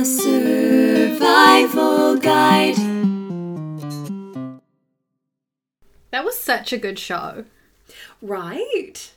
A survival guide. That was such a good show. Right?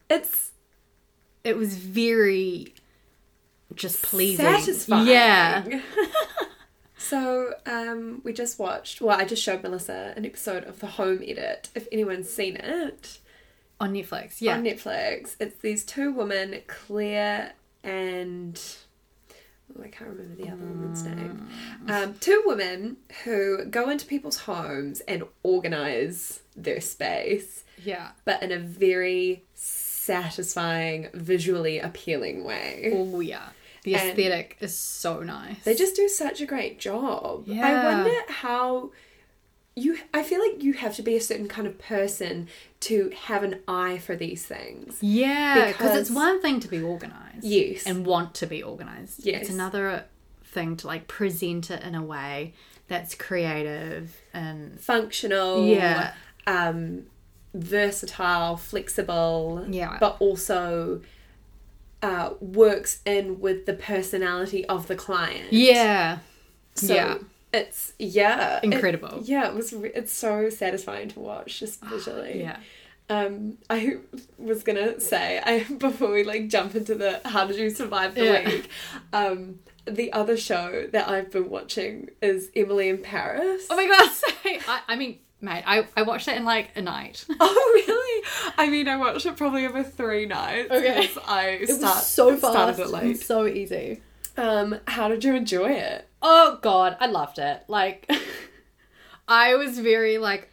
It was very just pleasing. Satisfying. Yeah. So, we just watched, I just showed Melissa an episode of The Home Edit, if anyone's seen it. On Netflix, yeah. On Netflix. It's these two women, Claire and... I can't remember the other woman's name. Two women who go into people's homes and organise their space. Yeah. But in a very satisfying, visually appealing way. Oh, yeah. The aesthetic is so nice. They just do such a great job. Yeah. I wonder how... I feel like you have to be a certain kind of person to have an eye for these things. Yeah, because it's one thing to be organised. Yes. And want to be organised. Yes. It's another thing to like present it in a way that's creative and... functional. Yeah. Versatile, flexible. Yeah. But also works in with the personality of the client. Yeah. So yeah. It's, incredible. It's so satisfying to watch, just visually. Yeah. I was gonna say, before we like jump into the how did you survive the week, the other show that I've been watching is Emily in Paris. Oh my god, I mean, mate, I watched it in like a night. Oh really? I mean, I watched it probably over 3 nights. Okay. It was so fast started it late. and so easy. How did you enjoy it? Oh god, I loved it. Like, I was very like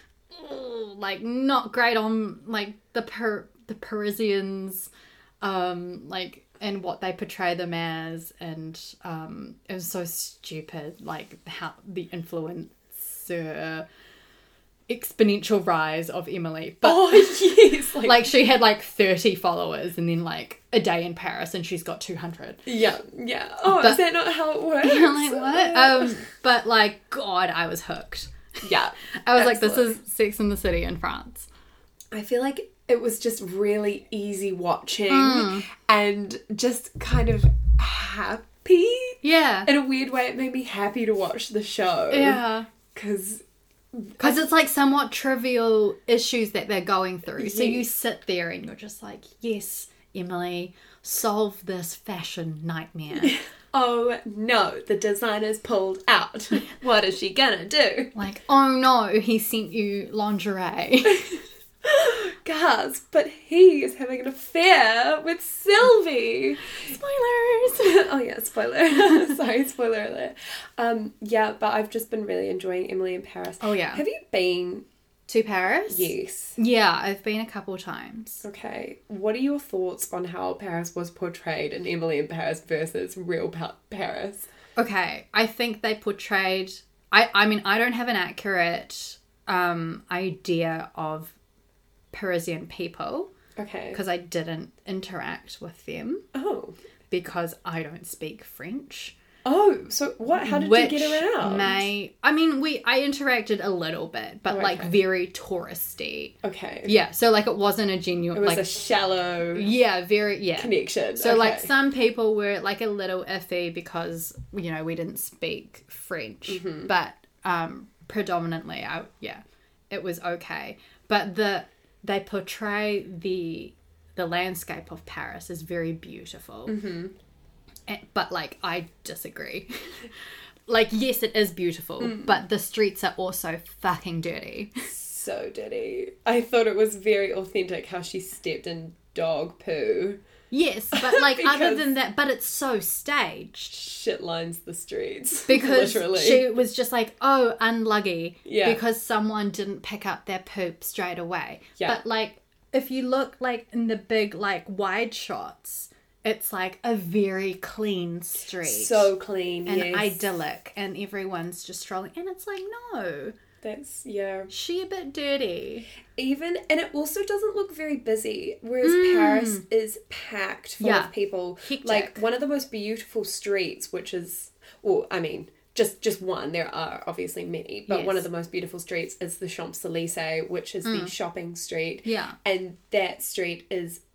not great on like the Parisians, like, and what they portray them as, and it was so stupid, like how the influencer exponential rise of Emily. But yes, like she had like 30 followers and then like a day in Paris and she's got 200. Yeah. Oh, is that not how it works? Yeah, like what? But like, God, I was hooked. Yeah. I was like, this is Sex and the City in France. I feel like it was just really easy watching and just kind of happy. Yeah. In a weird way, it made me happy to watch the show. Yeah. Because it's like somewhat trivial issues that they're going through. So you Yes. sit there and you're just like, yes, Emily, solve this fashion nightmare. oh no, the designer's pulled out. What is she gonna do? Like, oh no, he sent you lingerie. Gasp, but he is having an affair with Sylvie. Spoilers! Oh yeah, spoiler. Sorry, spoiler alert. Yeah, but I've just been really enjoying Emily in Paris. Oh yeah. Have you been? To Paris? Yes. Yeah, I've been a couple times. Okay. What are your thoughts on how Paris was portrayed in Emily in Paris versus real Paris? Okay, I think they portrayed... I mean, I don't have an accurate idea of Parisian people. Okay. Because I didn't interact with them. Oh. Because I don't speak French. Oh, so what? How did you get around? I interacted a little bit, but like very touristy. Okay. Yeah, so like it wasn't a genuine... It was like a shallow... Yeah, connection. So like some people were like a little iffy because, you know, we didn't speak French. Mm-hmm. But predominantly, it was okay. But they portray the landscape of Paris as very beautiful. Mm-hmm. But like, I disagree. Like, yes, it is beautiful, but the streets are also fucking dirty. So dirty. I thought it was very authentic how she stepped in dog poo. Yes, but like, other than that, but it's so staged. Shit lines the streets. Because literally. she was just like, oh, unlucky. Yeah. Because someone didn't pick up their poop straight away. Yeah. But like, if you look like in the big like wide shots, it's like a very clean street. So clean, and yes. idyllic, and everyone's just strolling. And it's like, no. That's, yeah. She a bit dirty. And it also doesn't look very busy, whereas Paris is packed full of people. Hectic. Like, one of the most beautiful streets, which is, well, I mean, just one. There are obviously many, but one of the most beautiful streets is the Champs-Élysées, which is the shopping street. Yeah. And that street is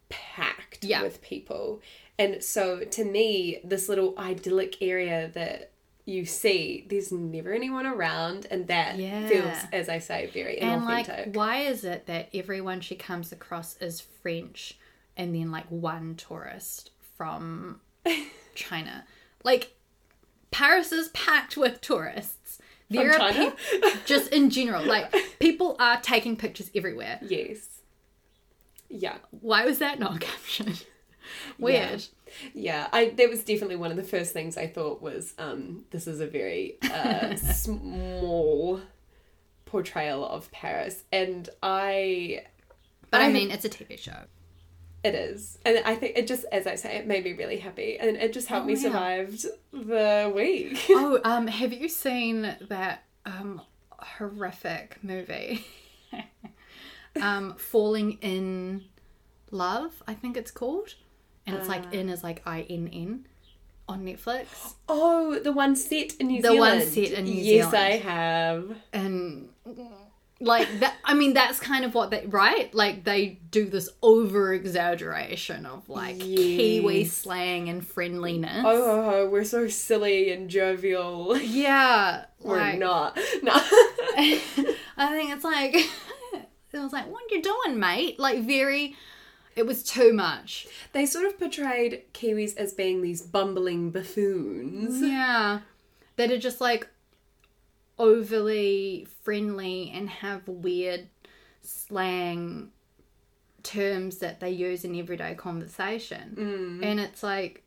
packed Yeah. with people. And so to me, this little idyllic area that you see, there's never anyone around, and that feels, as I say, very inauthentic. And like, why is it that everyone she comes across is French and then like one tourist from China? Like, Paris is packed with tourists. There From are China? just in general, like, people are taking pictures everywhere. Yes. Yeah. Why was that not captured? Weird. Yeah, that was definitely one of the first things I thought was, this is a very small portrayal of Paris. And But I mean, it's a TV show. It is. And I think it just, as I say, it made me really happy. And it just helped me survive the week. Have you seen that horrific movie? Falling in Love, I think it's called. And it's like in is like INN on Netflix. Oh, the one set in New Zealand. The one set in New Yes, Zealand. I have. And like that, I mean, that's kind of what they, right? Like they do this over exaggeration of like Kiwi slang and friendliness. Oh, we're so silly and jovial. Yeah. We're not. No. I think it's like, it was like, what are you doing, mate? Like it was too much. They sort of portrayed Kiwis as being these bumbling buffoons. Yeah. That are just like overly friendly and have weird slang terms that they use in everyday conversation. And it's like,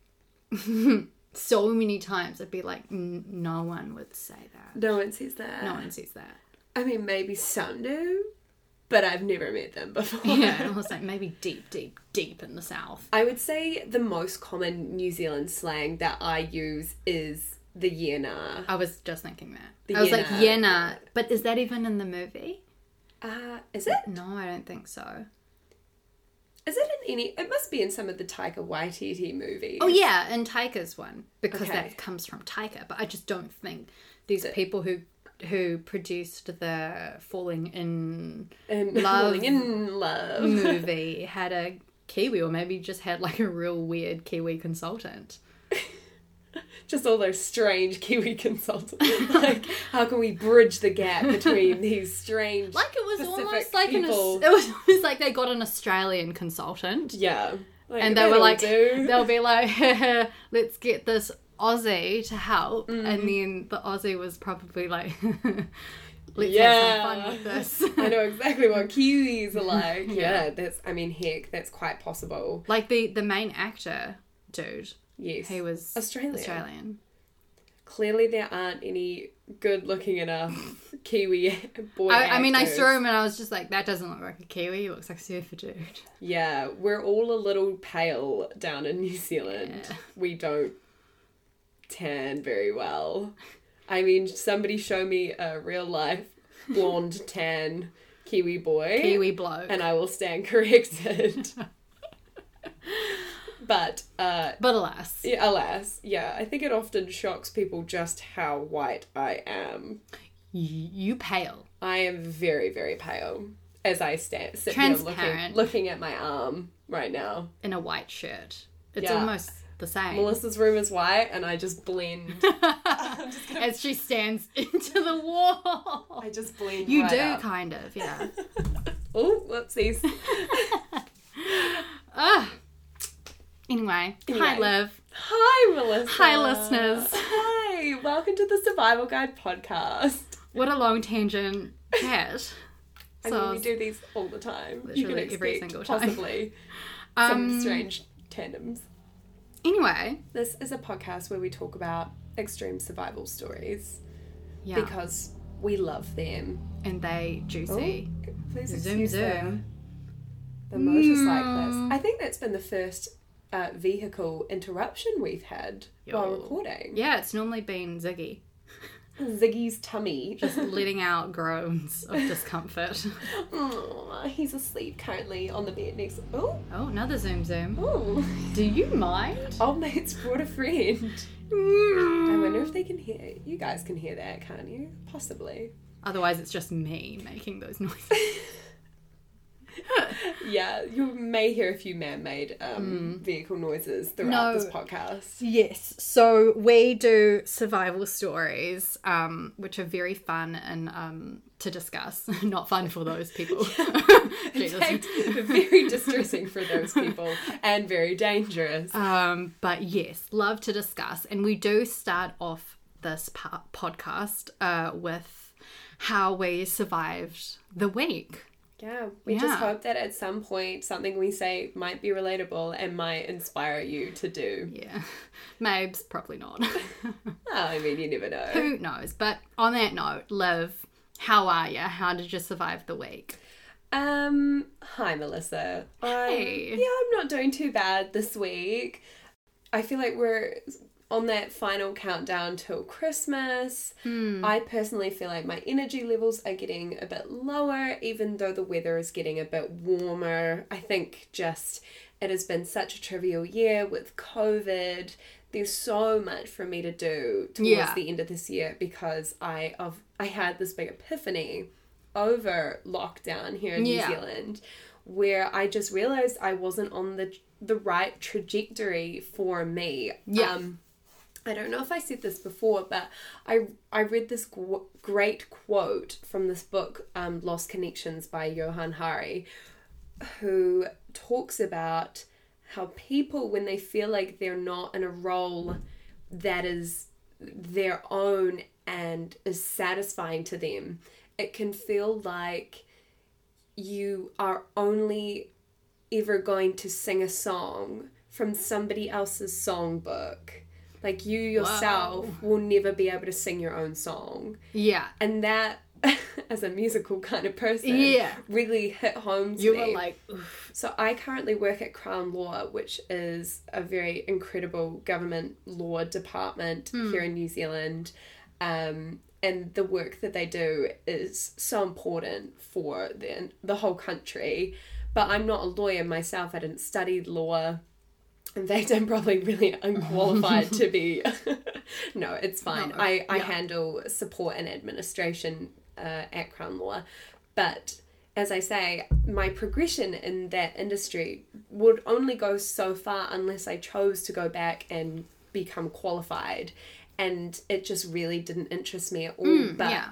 so many times I'd be like, no one would say that. No one says that. No one says that. I mean, maybe some do, but I've never met them before. Yeah, it was like maybe deep in the south. I would say the most common New Zealand slang that I use is the yena. I was just thinking that. The I was like, yena. yena. But is that even in the movie? Is it? No, I don't think so. Is it in any... It must be in some of the Taika Waititi movies. Oh, yeah, in Taika's one. Because Okay. that comes from Taika. But I just don't think these people who produced the Falling in Love Falling in Love movie had a Kiwi, or maybe just had like a real weird Kiwi consultant. Just all those strange Kiwi consultants. Like, how can we bridge the gap between these strange Like it was Pacific almost like people? it was almost like they got an Australian consultant. Yeah. Like, And they were like, do. they'll be like, let's get this Aussie to help. And then the Aussie was probably like, let's have some fun with this. I know exactly what Kiwis are like. Yeah, heck, that's quite possible. Like the main actor dude, Yes. he was Australian. Clearly there aren't any good looking enough Kiwi boy I mean, I actors. saw him and I was just like, that doesn't look like a Kiwi. He looks like a surfer dude. Yeah, we're all a little pale down in New Zealand. Yeah. We don't tan very well. I mean, somebody show me a real life blonde tan Kiwi boy. Kiwi bloke. And I will stand corrected. But alas. yeah, alas, yeah, I think it often shocks people just how white I am. You pale. I am very, very pale as I sit here Transparent. looking at my arm right now. In a white shirt. It's Yeah. almost the same. Melissa's room is white and I just blend. As she stands into the wall. I just blend You right do, up. kind of, yeah. Oh, whoopsies. Anyway, hi, Anyway. Liv. Hi, Melissa. Hi, listeners. Hi, welcome to the Survival Guide podcast. What a long tangent chat. I mean, we do these all the time. You can Literally expect every single time. possibly some strange tandems. Anyway. This is a podcast where we talk about extreme survival stories Yeah. because we love them. And they juicy. Oh, please Zoom, excuse zoom. the motorcyclist. I think that's been the first vehicle interruption we've had while Yo. recording. Yeah, it's normally been Ziggy. Ziggy's tummy. Just letting out groans of discomfort. Oh, he's asleep currently on the bed next. Oh, Oh, another zoom zoom. oh. Do you mind? Old mate's brought a friend. I wonder if they can hear. You guys can hear that, can't you? Possibly. Otherwise, it's just me making those noises. Yeah, you may hear a few man-made vehicle noises throughout this podcast. Yes, so we do survival stories, which are very fun and to discuss. Not fun for those people. In fact, very distressing for those people and very dangerous. But yes, love to discuss. And we do start off this podcast with how we survived the week. Yeah, we just hope that at some point something we say might be relatable and might inspire you to do. Yeah, Mabes, probably not. I mean, you never know. Who knows? But on that note, Liv, how are you? How did you survive the week? Hi, Melissa. Hey. I'm not doing too bad this week. I feel like we're on that final countdown till Christmas. I personally feel like my energy levels are getting a bit lower, even though the weather is getting a bit warmer. I think just it has been such a trivial year with COVID. There's so much for me to do towards the end of this year because I had this big epiphany over lockdown here in New Zealand, where I just realized I wasn't on the right trajectory for me. I don't know if I said this before, but I read this great quote from this book, Lost Connections by Johann Hari, who talks about how people, when they feel like they're not in a role that is their own and is satisfying to them, it can feel like you are only ever going to sing a song from somebody else's songbook. Like, you yourself will never be able to sing your own song. Yeah. And that, as a musical kind of person, really hit home to me. You were like, oof. So I currently work at Crown Law, which is a very incredible government law department here in New Zealand. And the work that they do is so important for the whole country. But I'm not a lawyer myself. I didn't study law. In fact, I'm probably really unqualified to be... No, it's fine. No, I handle support and administration at Crown Law. But as I say, my progression in that industry would only go so far unless I chose to go back and become qualified. And it just really didn't interest me at all.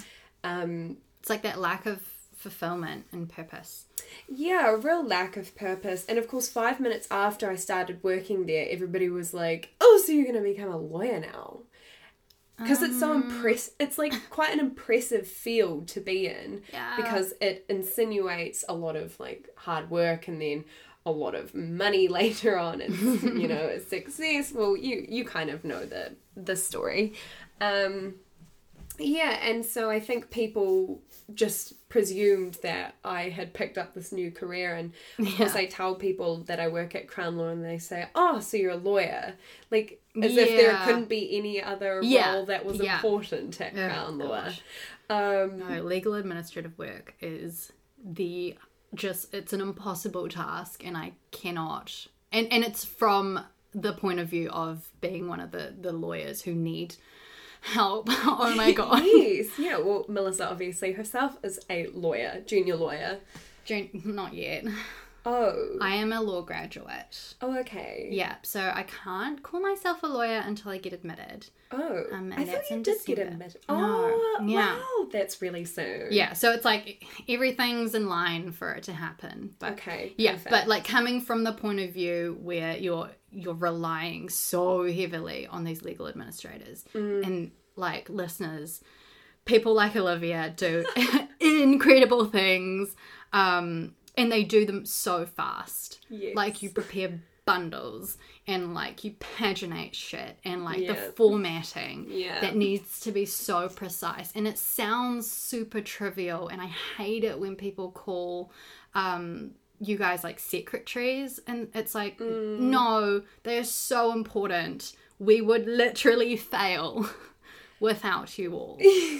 It's like that lack of fulfillment and purpose. Yeah, a real lack of purpose. And of course, 5 minutes after I started working there, everybody was like, oh, so you're going to become a lawyer now? Because it's so it's like quite an impressive field to be in. Yeah. Because it insinuates a lot of like hard work and then a lot of money later on and, you know, success. Well, you kind of know the story. Yeah, and so I think people just presumed that I had picked up this new career, and of course I tell people that I work at Crown Law and they say, oh, so you're a lawyer. Like, as if there couldn't be any other role that was important at Crown Law. No, legal administrative work is it's an impossible task, and I cannot, and it's from the point of view of being one of the lawyers who need help. Oh my god. Yes. Yeah, well, Melissa obviously herself is a lawyer, junior lawyer. Not yet. Oh. I am a law graduate. Oh, okay. Yeah, so I can't call myself a lawyer until I get admitted. Oh. And I thought you did get admitted. No. Yeah. Wow, that's really soon. Yeah, so it's like everything's in line for it to happen. But, okay. Yeah, perfect. but like coming from the point of view where you're relying so heavily on these legal administrators and like listeners, people like Olivia do incredible things, and they do them so fast. Yes. Like, you prepare bundles and like you paginate shit and like the formatting that needs to be so precise, and it sounds super trivial, and I hate it when people call you guys like secretaries, and it's like no, they're so important. We would literally fail without you all.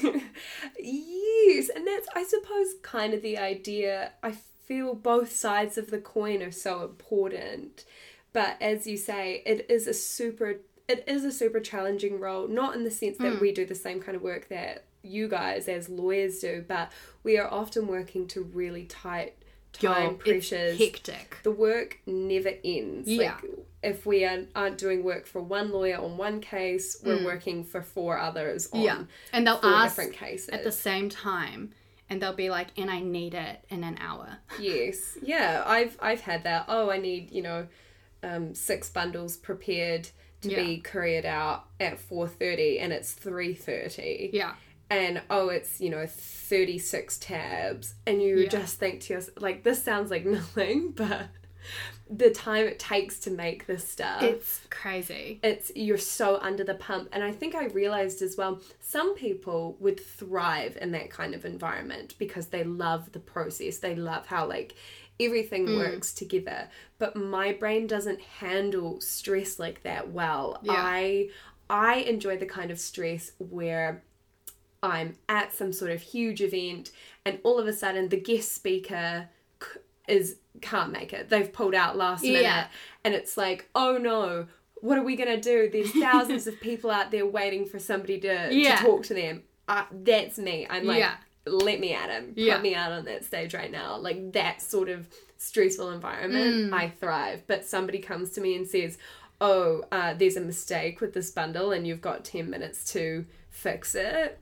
Yes, and that's, I suppose, kind of the idea. I feel both sides of the coin are so important, but as you say, it is a super challenging role, not in the sense that we do the same kind of work that you guys as lawyers do, but we are often working to really tight time pressures. It's hectic. The work never ends. Yeah. Like, if we aren't doing work for one lawyer on one case, we're working for 4 others on And they'll 4 ask different cases. at the same time, and they'll be like, and I need it in an hour. Yes. Yeah, I've had that. Oh, I need, 6 bundles prepared to be couriered out at 4:30 and it's 3:30. Yeah. And it's 36 tabs, and you just think to yourself, like, this sounds like nothing, but the time it takes to make this stuff, It's crazy. you're so under the pump. And I think I realized as well, some people would thrive in that kind of environment because they love the process, they love how like everything works together. But my brain doesn't handle stress like that well. I enjoy the kind of stress where I'm at some sort of huge event and all of a sudden the guest speaker can't make it. They've pulled out last minute, and it's like, oh no, what are we gonna do? There's thousands of people out there waiting for somebody to talk to them. That's me. I'm like, let me at him. Put me out on that stage right now. Like, that sort of stressful environment, I thrive. But somebody comes to me and says, oh, there's a mistake with this bundle and you've got 10 minutes to fix it.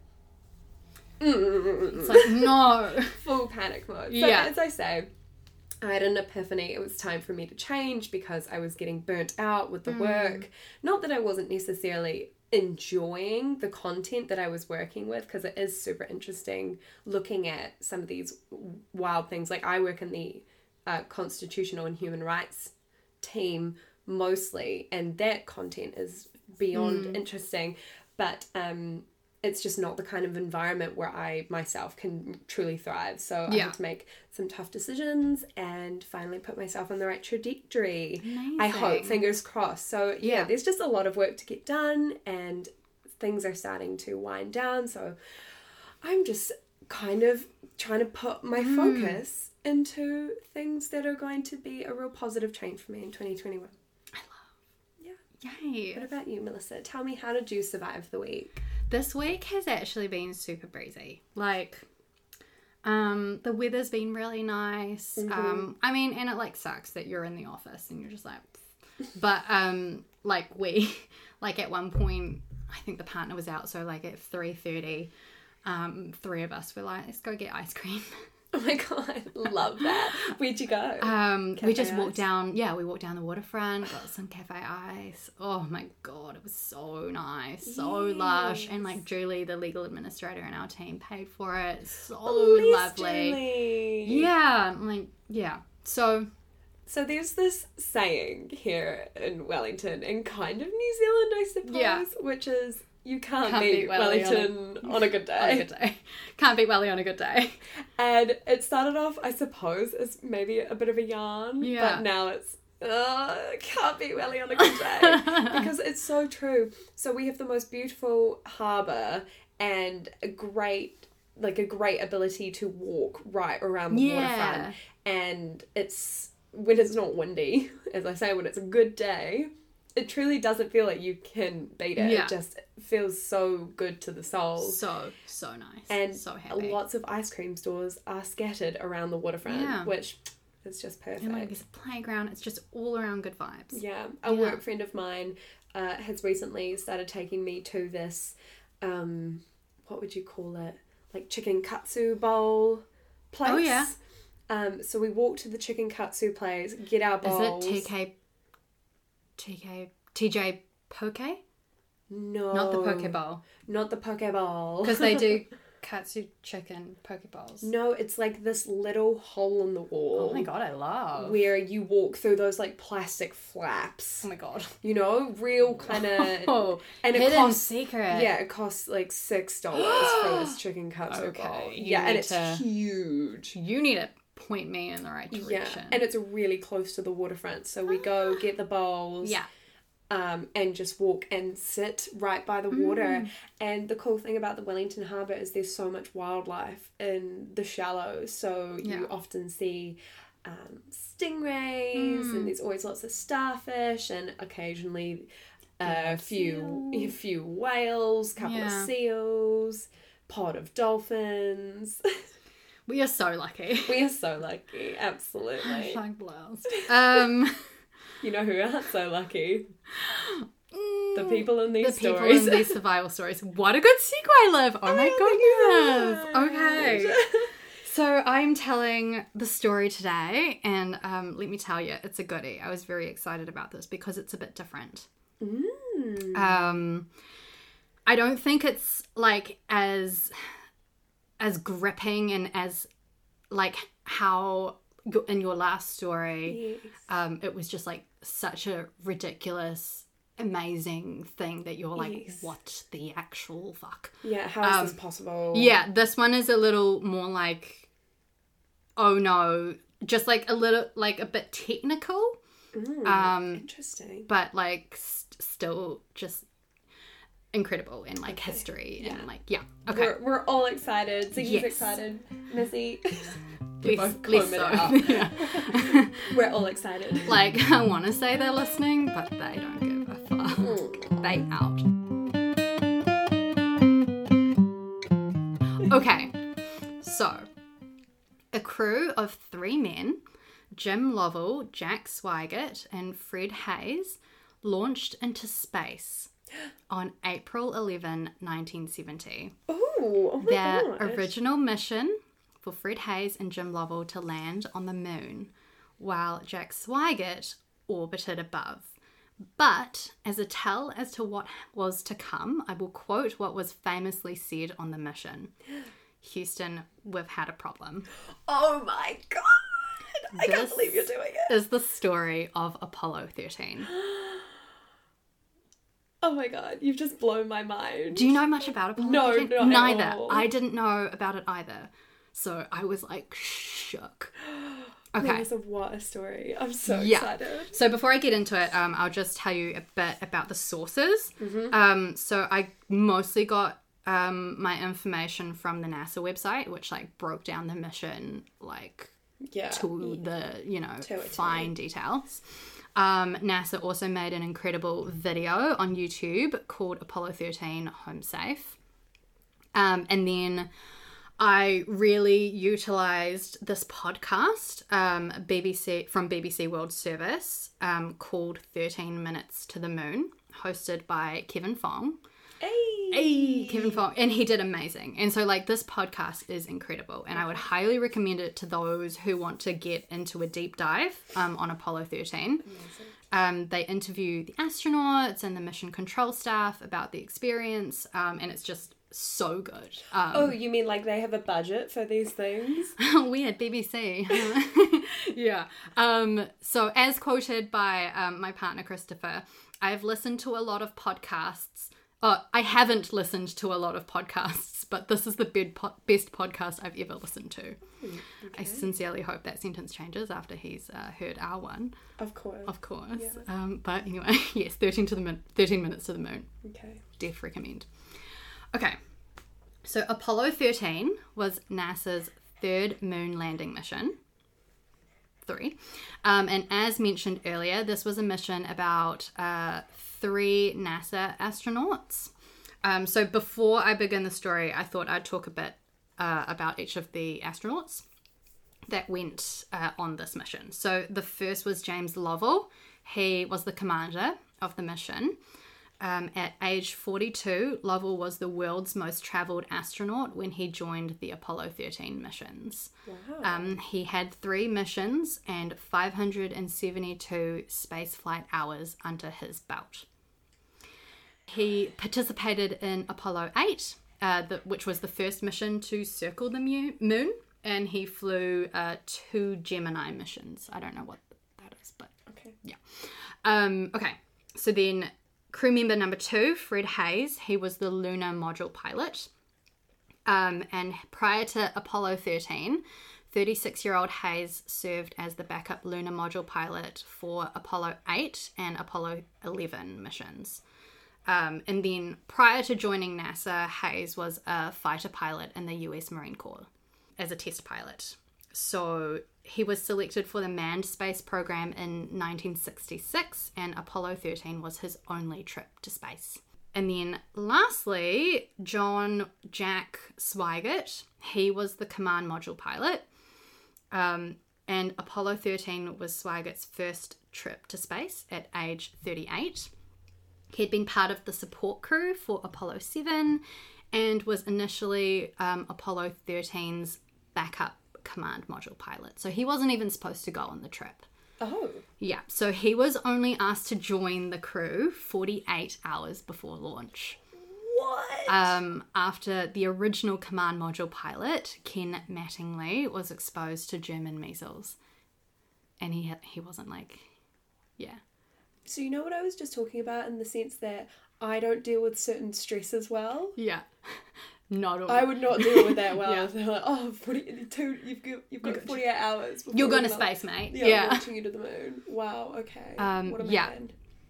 It's like, no. Full panic mode. So as I say, I had an epiphany. It was time for me to change because I was getting burnt out with the work. Not that I wasn't necessarily enjoying the content that I was working with, because it is super interesting looking at some of these wild things. Like, I work in the constitutional and human rights team mostly, and that content is beyond interesting. But it's just not the kind of environment where I myself can truly thrive. So I had to make some tough decisions and finally put myself on the right trajectory. Amazing. I hope, fingers crossed. So there's just a lot of work to get done, and things are starting to wind down. So I'm just kind of trying to put my focus into things that are going to be a real positive change for me in 2021. Yay. What about you, Melissa? Tell me, how did you survive the week? This week has actually been super breezy. Like, the weather's been really nice. I mean, and it like sucks that you're in the office and you're just like, but like at one point, I think the partner was out, so like at 3:30, 3 of us were like, let's go get ice cream. Oh my god, love that. Where'd you go? We just walked down. Yeah, we walked down the waterfront, got some cafe ice. Oh my god, it was so nice, so lush, and like Julie, the legal administrator in our team, paid for it. So lovely. Julie. Yeah, like So there's this saying here in Wellington and kind of New Zealand, I suppose, which is, you can't beat Wellington on a good day. Can't beat Welly on a good day. And it started off, I suppose, as maybe a bit of a yarn. Yeah. But now it's, can't beat Welly on a good day. Because it's so true. So we have the most beautiful harbour and a great ability to walk right around the waterfront. And it's, when it's not windy, as I say, when it's a good day, it truly doesn't feel like you can beat it. Yeah. It just feels so good to the soul. So nice. And so happy. Lots of ice cream stores are scattered around the waterfront, which is just perfect. And like, there's a playground. It's just all around good vibes. Yeah. A work friend of mine has recently started taking me to this, what would you call it? Like chicken katsu bowl place. Oh, yeah. So we walk to the chicken katsu place, get our bowls. Is it TJ Poke? No. Not the poke bowl. Not the poke bowl. Because they do katsu chicken poke bowls. No, it's like this little hole in the wall. Oh my god, I love. Where you walk through those like plastic flaps. Oh my god. You know, real kind of... Oh, and it hidden costs, secret. Yeah, it costs like $6 for this chicken katsu bowl. Yeah, and it's huge. You need to point me in the right direction. Yeah, and it's really close to the waterfront. So we go get the bowls. Yeah. And just walk and sit right by the water. And the cool thing about the Wellington Harbour is there's so much wildlife in the shallows. So you often see stingrays, and there's always lots of starfish, and occasionally a few whales, couple of seals, pod of dolphins. We are so lucky. We are so lucky. Absolutely. Hashtag blessed. You know who aren't so lucky? The people in these The people stories. in these survival stories. What a good segue, Liv. Oh my goodness. Okay. So I'm telling the story today, and let me tell you, it's a goodie. I was very excited about this because it's a bit different. I don't think it's like as gripping and as like how in your last story, it was just like such a ridiculous, amazing thing that you're like, what the actual fuck? Yeah, how is this possible? Yeah, this one is a little more like, oh no, just like a little, like a bit technical. Interesting. But like still just incredible in like history and like, yeah. Okay. We're all excited. Ziggy's Yes. excited. Missy. Less both so. out. Yeah. We're all excited. Like, I want to say they're listening, but they don't give a fuck. They out. Okay, so a crew of 3 men, Jim Lovell, Jack Swigert, and Fred Hayes, launched into space on April 11, 1970. Oh my Their god. original mission for Fred Hayes and Jim Lovell to land on the moon, while Jack Swigert orbited above. But as a tell as to what was to come, I will quote what was famously said on the mission. Houston, we've had a problem. Oh my god. I can't This believe you're doing it. is the story of Apollo 13. Oh my god, you've just blown my mind. Do you know much about Apollo No, 13? not at Neither. all. I didn't know about it either. So I was like shook. Okay. Melissa, what a story. I'm so Yeah. excited. So before I get into it, I'll just tell you a bit about the sources. So I mostly got my information from the NASA website, which like broke down the mission like Yeah. to the, you know, To a T. fine details. NASA also made an incredible video on YouTube called Apollo 13 Home Safe. And then I really utilized this podcast, from BBC World Service, called 13 Minutes to the Moon, hosted by Kevin Fong. Hey, Kevin Fong. And he did amazing. And so, like, this podcast is incredible. And I would highly recommend it to those who want to get into a deep dive on Apollo 13. They interview the astronauts and the mission control staff about the experience. And it's just so good. Oh, you mean like they have a budget for these things? Weird, BBC. Yeah. So as quoted by my partner Christopher, I've listened to a lot of podcasts. I haven't listened to a lot of podcasts, but this is the best podcast I've ever listened to. Okay. I sincerely hope that sentence changes after he's heard our one. Of course. Of course. Yeah. But anyway, yes, 13 Minutes to the Moon. Okay. Def recommend. Okay, so Apollo 13 was NASA's 3rd moon landing mission. 3. And as mentioned earlier, this was a mission about 3 NASA astronauts. So before I begin the story, I thought I'd talk a bit about each of the astronauts that went on this mission. So the first was James Lovell. He was the commander of the mission. At age 42, Lovell was the world's most travelled astronaut when he joined the Apollo 13 missions. Wow. He had 3 missions and 572 spaceflight hours under his belt. He participated in Apollo 8, which was the first mission to circle the moon, and he flew 2 Gemini missions. I don't know what that is, but Okay. yeah. Okay, so then crew member number 2, Fred Hayes, he was the lunar module pilot. And prior to Apollo 13, 36-year-old Hayes served as the backup lunar module pilot for Apollo 8 and Apollo 11 missions. And then prior to joining NASA, Hayes was a fighter pilot in the US Marine Corps as a test pilot. So he was selected for the manned space program in 1966, and Apollo 13 was his only trip to space. And then lastly, John Jack Swigert, he was the command module pilot. And Apollo 13 was Swigert's first trip to space at age 38. He'd been part of the support crew for Apollo 7 and was initially Apollo 13's backup command module pilot. So he wasn't even supposed to go on the trip. Oh. Yeah, so he was only asked to join the crew 48 hours before launch. What? After the original command module pilot, Ken Mattingly, was exposed to German measles. And he wasn't like, yeah. So you know what I was just talking about in the sense that I don't deal with certain stresses well? Yeah. Not all. I would not deal with that well. Yeah. If they're like, oh, you've got 48 hours. Before You're going to we're space, mate. Yeah, launching you to the moon. Wow, okay. What a man. Yeah.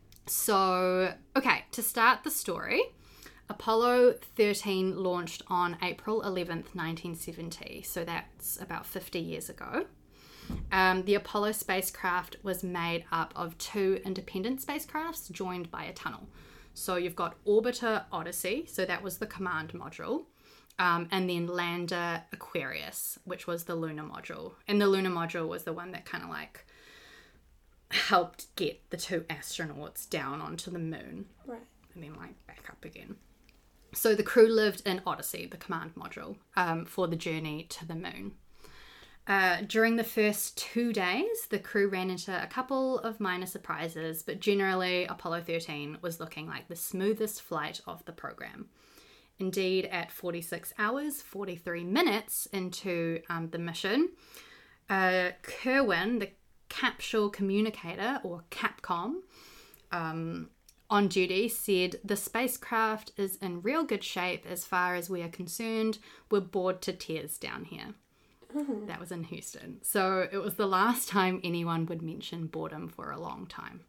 So, okay, to start the story, Apollo 13 launched on April 11th, 1970. So that's about 50 years ago. The Apollo spacecraft was made up of 2 independent spacecrafts joined by a tunnel. So you've got Orbiter Odyssey, so that was the command module, and then Lander Aquarius, which was the lunar module. And the lunar module was the one that kind of like helped get the 2 astronauts down onto the moon. Right. And then like back up again. So the crew lived in Odyssey, the command module, for the journey to the moon. During the first 2 days, the crew ran into a couple of minor surprises, but generally Apollo 13 was looking like the smoothest flight of the program. Indeed, at 46 hours, 43 minutes into the mission, Kerwin, the capsule communicator, or Capcom, on duty, said, "The spacecraft is in real good shape as far as we are concerned. We're bored to tears down here." That was in Houston. So it was the last time anyone would mention boredom for a long time.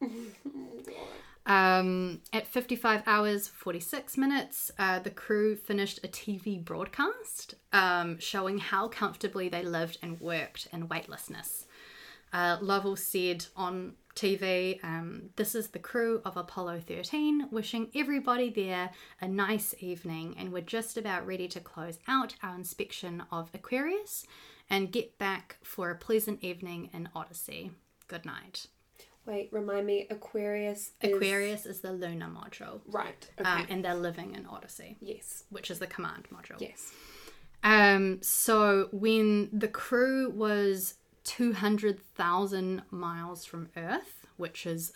At 55 hours, 46 minutes, the crew finished a TV broadcast showing how comfortably they lived and worked in weightlessness. Lovell said on TV, "This is the crew of Apollo 13, wishing everybody there a nice evening, and we're just about ready to close out our inspection of Aquarius and get back for a pleasant evening in Odyssey. Good night." Wait, remind me, Aquarius is the lunar module. Right, okay. And they're living in Odyssey. Yes. Which is the command module. Yes. So when the crew was 200,000 miles from Earth, which is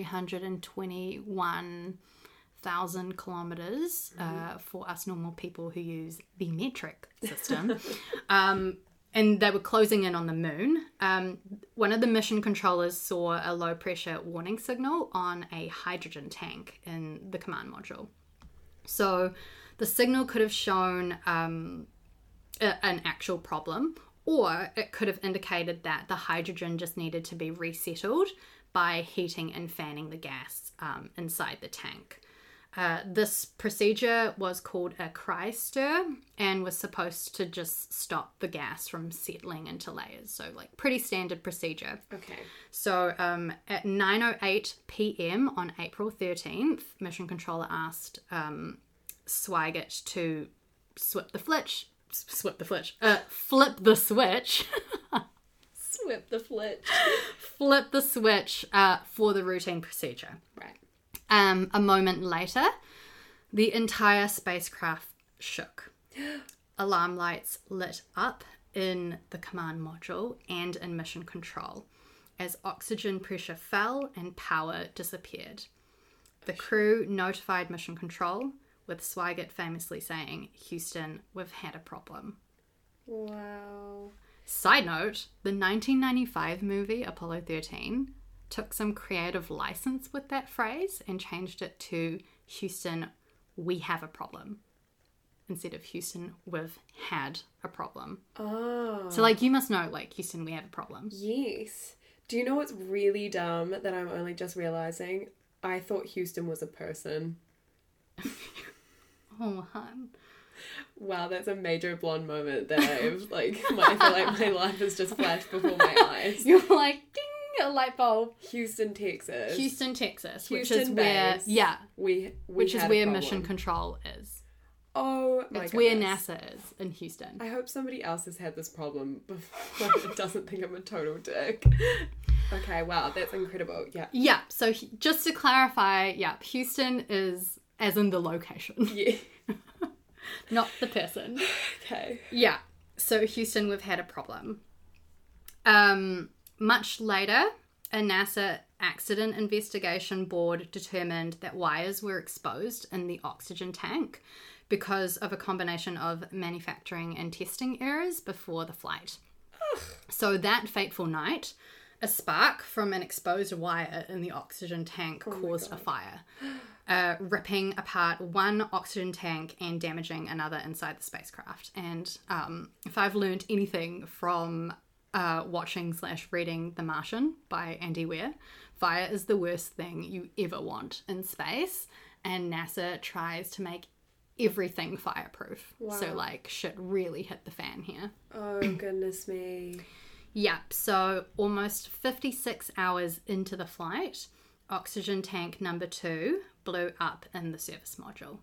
321,000 kilometers for us normal people who use the metric system. And they were closing in on the moon. One of the mission controllers saw a low pressure warning signal on a hydrogen tank in the command module. So the signal could have shown an actual problem, or it could have indicated that the hydrogen just needed to be resettled by heating and fanning the gas inside the tank. This procedure was called a cry-stir and was supposed to just stop the gas from settling into layers. So, like, pretty standard procedure. Okay. So, at 9:08 p.m. on April 13th, Mission Controller asked Swigert to flip the switch. Flip the switch. Flip the switch. For the routine procedure. Right. A moment later, the entire spacecraft shook. Alarm lights lit up in the command module and in mission control as oxygen pressure fell and power disappeared. The crew notified mission control, with Swigert famously saying, "Houston, we've had a problem." Wow. Side note, the 1995 movie Apollo 13 took some creative license with that phrase and changed it to "Houston, we have a problem," instead of "Houston, we've had a problem." Oh. So, like, you must know, like, "Houston, we have a problem." Yes. Do you know what's really dumb that I'm only just realising? I thought Houston was a person. Oh, hun. Wow, that's a major blonde moment that I've, like, I feel like my life has just flashed before my eyes. You're like, ding! a light bulb. Houston, Texas. Houston, Texas, which Houston is where, base. yeah, We which is had a where problem. Mission Control is. Oh my It's goodness. where NASA is in Houston. I hope somebody else has had this problem before and doesn't think I'm a total dick. Okay, wow, that's incredible. Yeah. Yeah, so just to clarify, yeah, Houston is as in the location, Yeah. not the person. Okay. Yeah, so Houston, we've had a problem. Much later, a NASA accident investigation board determined that wires were exposed in the oxygen tank because of a combination of manufacturing and testing errors before the flight. So that fateful night, a spark from an exposed wire in the oxygen tank caused a fire, ripping apart one oxygen tank and damaging another inside the spacecraft. And if I've learned anything from watching/reading The Martian by Andy Weir, fire is the worst thing you ever want in space, and NASA tries to make everything fireproof. Wow. So like shit really hit the fan here. Oh, goodness me. Yep, so almost 56 hours into the flight, oxygen tank number 2 blew up in the service module.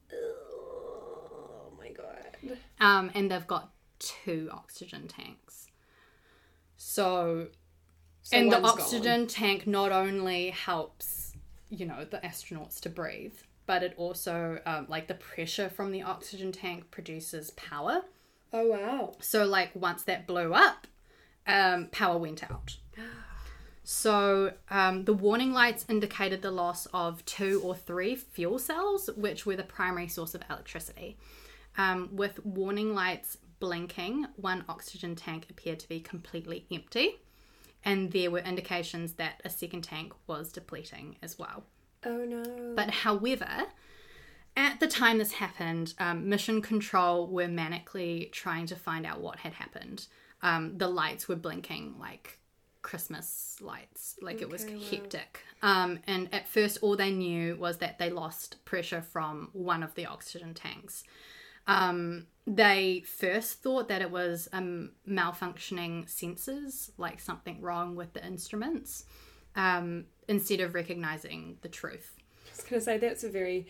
Oh my god. And they've got 2 oxygen tanks. So and the one's oxygen tank not only helps, you know, the astronauts to breathe, but it also, like the pressure from the oxygen tank produces power. Oh wow. So like once that blew up, power went out. So the warning lights indicated the loss of 2 or 3 fuel cells, which were the primary source of electricity. With warning lights blinking, one oxygen tank appeared to be completely empty, and there were indications that a second tank was depleting as well. Oh no. But however, at the time this happened, Mission Control were manically trying to find out what had happened. The lights were blinking like Christmas lights, like it was hectic. And at first all they knew was that they lost pressure from one of the oxygen tanks. They first thought that it was malfunctioning sensors, like something wrong with the instruments, instead of recognizing the truth. I was going to say that's a very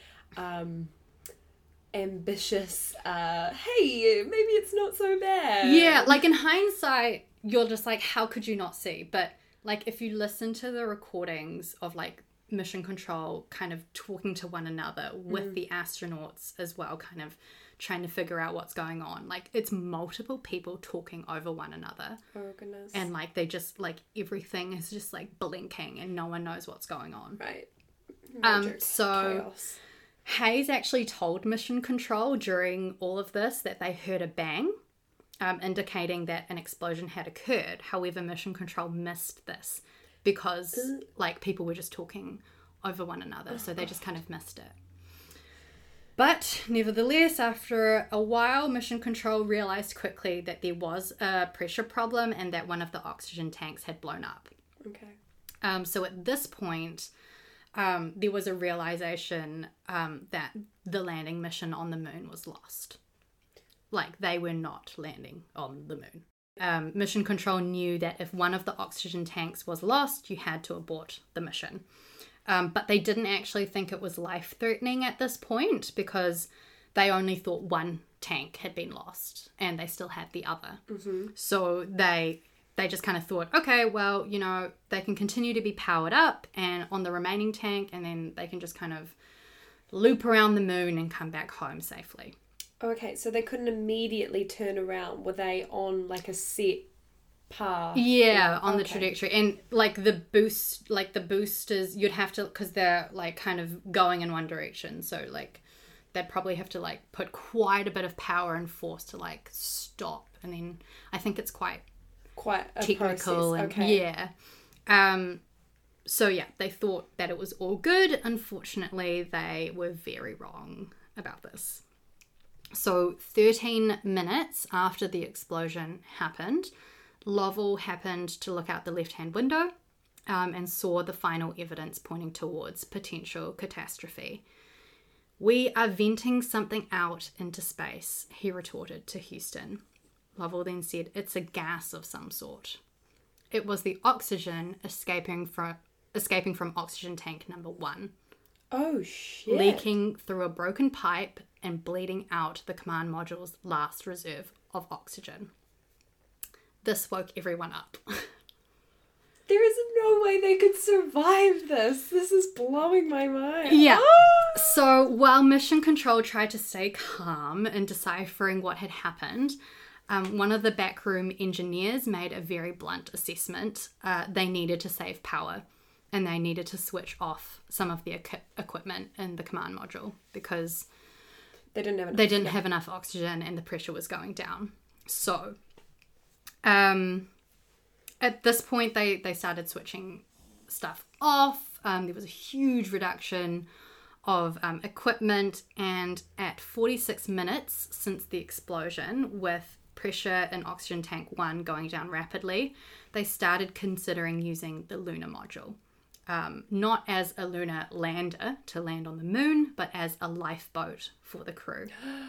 ambitious, hey, maybe it's not so bad. Yeah, like in hindsight, you're just like, how could you not see? But like if you listen to the recordings of like Mission Control kind of talking to one another with the astronauts as well, kind of trying to figure out what's going on, like it's multiple people talking over one another. Oh goodness. And like they just like everything is just like blinking and no one knows what's going on. Right. So chaos. Hayes actually told Mission Control during all of this that they heard a bang, indicating that an explosion had occurred. However, Mission Control missed this because like people were just talking over one another, so they just kind of missed it. But nevertheless, after a while, Mission Control realized quickly that there was a pressure problem and that one of the oxygen tanks had blown up. Okay. So at this point, there was a realization that the landing mission on the moon was lost. Like, they were not landing on the moon. Mission Control knew that if one of the oxygen tanks was lost, you had to abort the mission. But they didn't actually think it was life-threatening at this point because they only thought one tank had been lost and they still had the other. Mm-hmm. So they just kind of thought, okay, well, you know, they can continue to be powered up and on the remaining tank, and then they can just kind of loop around the moon and come back home safely. Okay, so they couldn't immediately turn around. Were they on like a set path? Yeah, on the trajectory. And like the boosters, you'd have to, because they're like kind of going in one direction. So like they'd probably have to like put quite a bit of power and force to like stop. And then I think it's quite a technical process. and Okay. yeah. So yeah, they thought that it was all good. Unfortunately, they were very wrong about this. So 13 minutes after the explosion happened, Lovell happened to look out the left-hand window and saw the final evidence pointing towards potential catastrophe. "We are venting something out into space," he retorted to Houston. Lovell then said, "It's a gas of some sort." it was the oxygen escaping from oxygen tank number 1, Oh, shit. leaking through a broken pipe and bleeding out the command module's last reserve of oxygen. This woke everyone up. There is no way they could survive this. This is blowing my mind. Yeah. Ah! So while Mission Control tried to stay calm in deciphering what had happened, one of the backroom engineers made a very blunt assessment. They needed to save power, and they needed to switch off some of the equipment in the command module because They didn't have enough. they didn't have enough oxygen and the pressure was going down. So at this point, they started switching stuff off. There was a huge reduction of equipment, and at 46 minutes since the explosion, with pressure in oxygen tank 1 going down rapidly, they started considering using the lunar module. Not as a lunar lander to land on the moon, but as a lifeboat for the crew.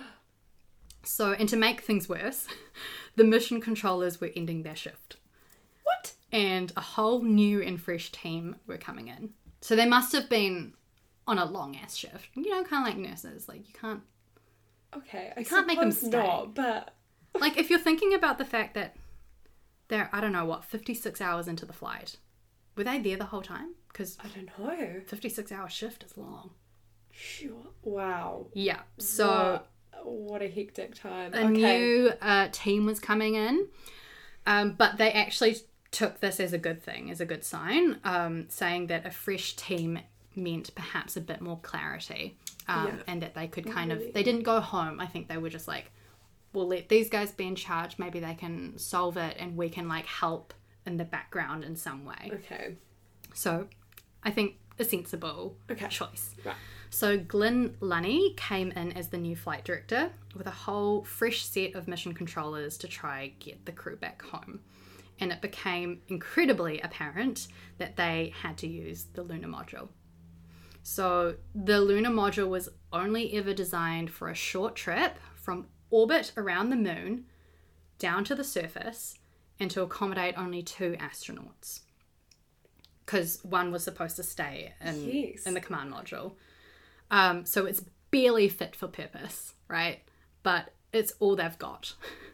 So, and to make things worse, the mission controllers were ending their shift. What? And a whole new and fresh team were coming in. So they must have been on a long ass shift. You know, kind of like nurses. Like, you can't... Okay, I can't make them suppose stay. not, but... Like, if you're thinking about the fact that they're, I don't know what, 56 hours into the flight. Were they there the whole time? Because I don't know. 56-hour shift is long. Sure. Wow. Yeah. So What a hectic time. a new team was coming in. But they actually took this as a good thing, as a good sign, saying that a fresh team meant perhaps a bit more clarity, and that they could kind of... They didn't go home. I think they were just like, we'll let these guys be in charge. Maybe they can solve it and we can, like, help in the background in some way. Okay. So I think a sensible Okay. choice. Right. So Glyn Lunny came in as the new flight director with a whole fresh set of mission controllers to try get the crew back home. And it became incredibly apparent that they had to use the lunar module. So the lunar module was only ever designed for a short trip from orbit around the moon down to the surface and to accommodate only 2 astronauts. Because one was supposed to stay in the command module. So it's barely fit for purpose, right? But it's all they've got.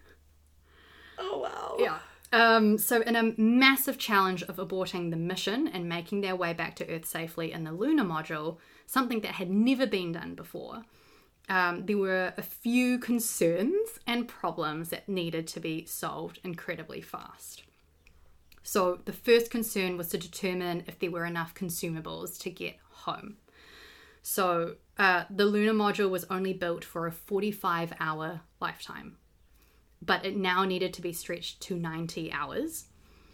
Oh, wow. Yeah. So in a massive challenge of aborting the mission and making their way back to Earth safely in the lunar module, something that had never been done before, there were a few concerns and problems that needed to be solved incredibly fast. So the first concern was to determine if there were enough consumables to get home. So the lunar module was only built for a 45-hour lifetime, but it now needed to be stretched to 90 hours.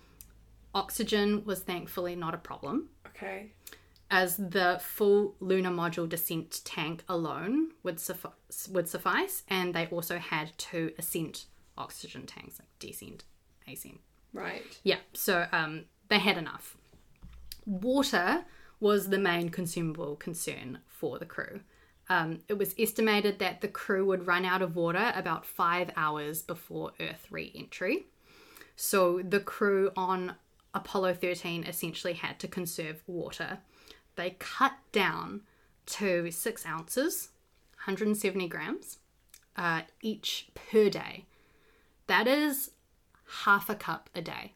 Oxygen was thankfully not a problem, Okay. as the full lunar module descent tank alone would suffice, and they also had 2 ascent oxygen tanks, like descent, ascent. Right. Yeah, so they had enough. Water was the main consumable concern for the crew. It was estimated that the crew would run out of water about 5 hours before Earth re-entry. So the crew on Apollo 13 essentially had to conserve water. They cut down to 6 ounces, 170 grams, each per day. That is half a cup a day.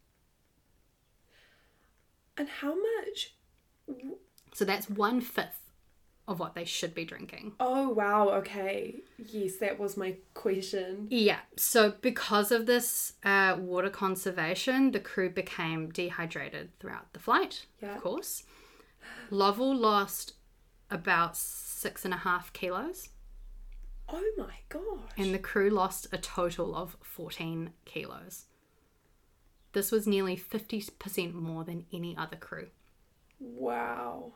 And how much? So that's 1/5 of what they should be drinking. Oh, wow. Okay. Yes, that was my question. Yeah, so because of this water conservation, the crew became dehydrated throughout the flight, Yeah. of course. Lovell lost about 6.5 kilos, Oh my gosh. and the crew lost a total of 14 kilos. This was nearly 50% more than any other crew. Wow.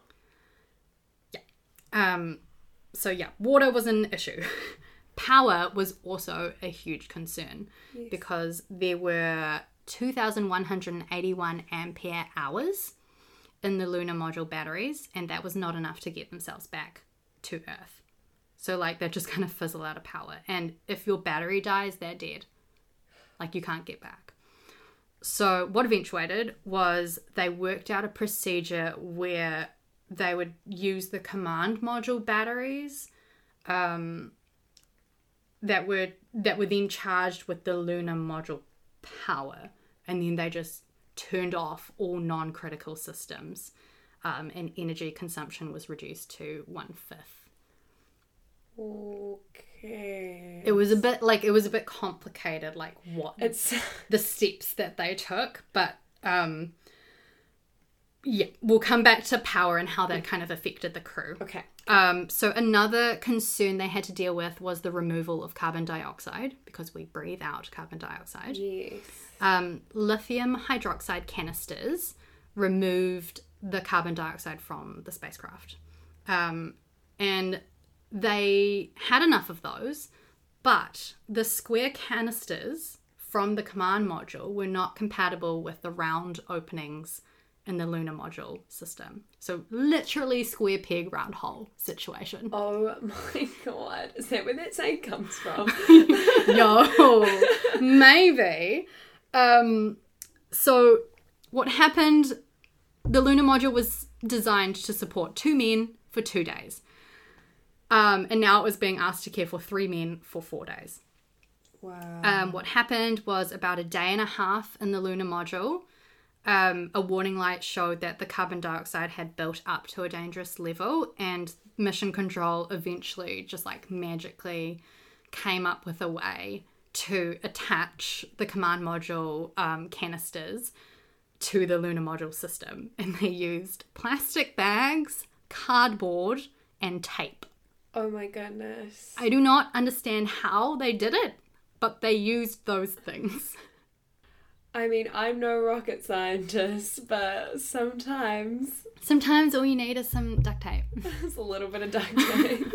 So yeah, water was an issue. Power was also a huge concern, Yes. because there were 2,181 ampere hours in the lunar module batteries, and that was not enough to get themselves back to Earth. So like they just kind of fizzle out of power, and if your battery dies, they're dead. Like you can't get back. So what eventuated was they worked out a procedure where they would use the command module batteries that were then charged with the lunar module power, and then they just turned off all non-critical systems, and energy consumption was reduced to 1/5. Okay. It was a bit complicated, like what It's the steps that they took, but yeah, we'll come back to power and how that kind of affected the crew. okay. So another concern they had to deal with was the removal of carbon dioxide, because we breathe out carbon dioxide. Yes. Lithium hydroxide canisters removed the carbon dioxide from the spacecraft. And they had enough of those, but the square canisters from the command module were not compatible with the round openings in the lunar module system. So literally square peg, round hole situation. Oh my god. Is that where that saying comes from? Yo, maybe. So what happened, the lunar module was designed to support 2 men for 2 days. And now it was being asked to care for 3 men for 4 days. Wow. What happened was about a day and a half in the lunar module, a warning light showed that the carbon dioxide had built up to a dangerous level, and mission control eventually just like magically came up with a way to attach the command module canisters to the lunar module system. And they used plastic bags, cardboard, and tape. Oh my goodness. I do not understand how they did it, but they used those things. I mean, I'm no rocket scientist, but sometimes All you need is some duct tape. there's a little bit of duct tape.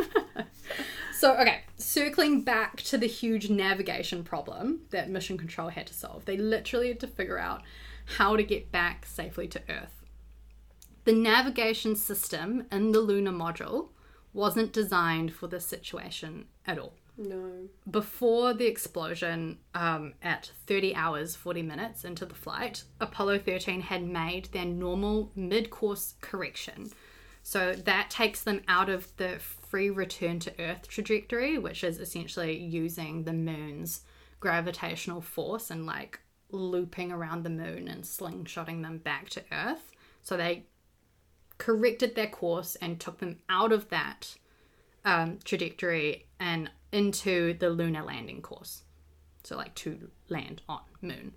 So, okay, circling back to the huge navigation problem that Mission Control had to solve. They literally had to figure out how to get back safely to Earth. The navigation system in the lunar module wasn't designed for this situation at all. No. Before the explosion, at 30 hours, 40 minutes into the flight, Apollo 13 had made their normal mid-course correction. So that takes them out of the free return to Earth trajectory, which is essentially using the moon's gravitational force and like looping around the moon and slingshotting them back to Earth. So they corrected their course and took them out of that trajectory and into the lunar landing course, so like to land on moon.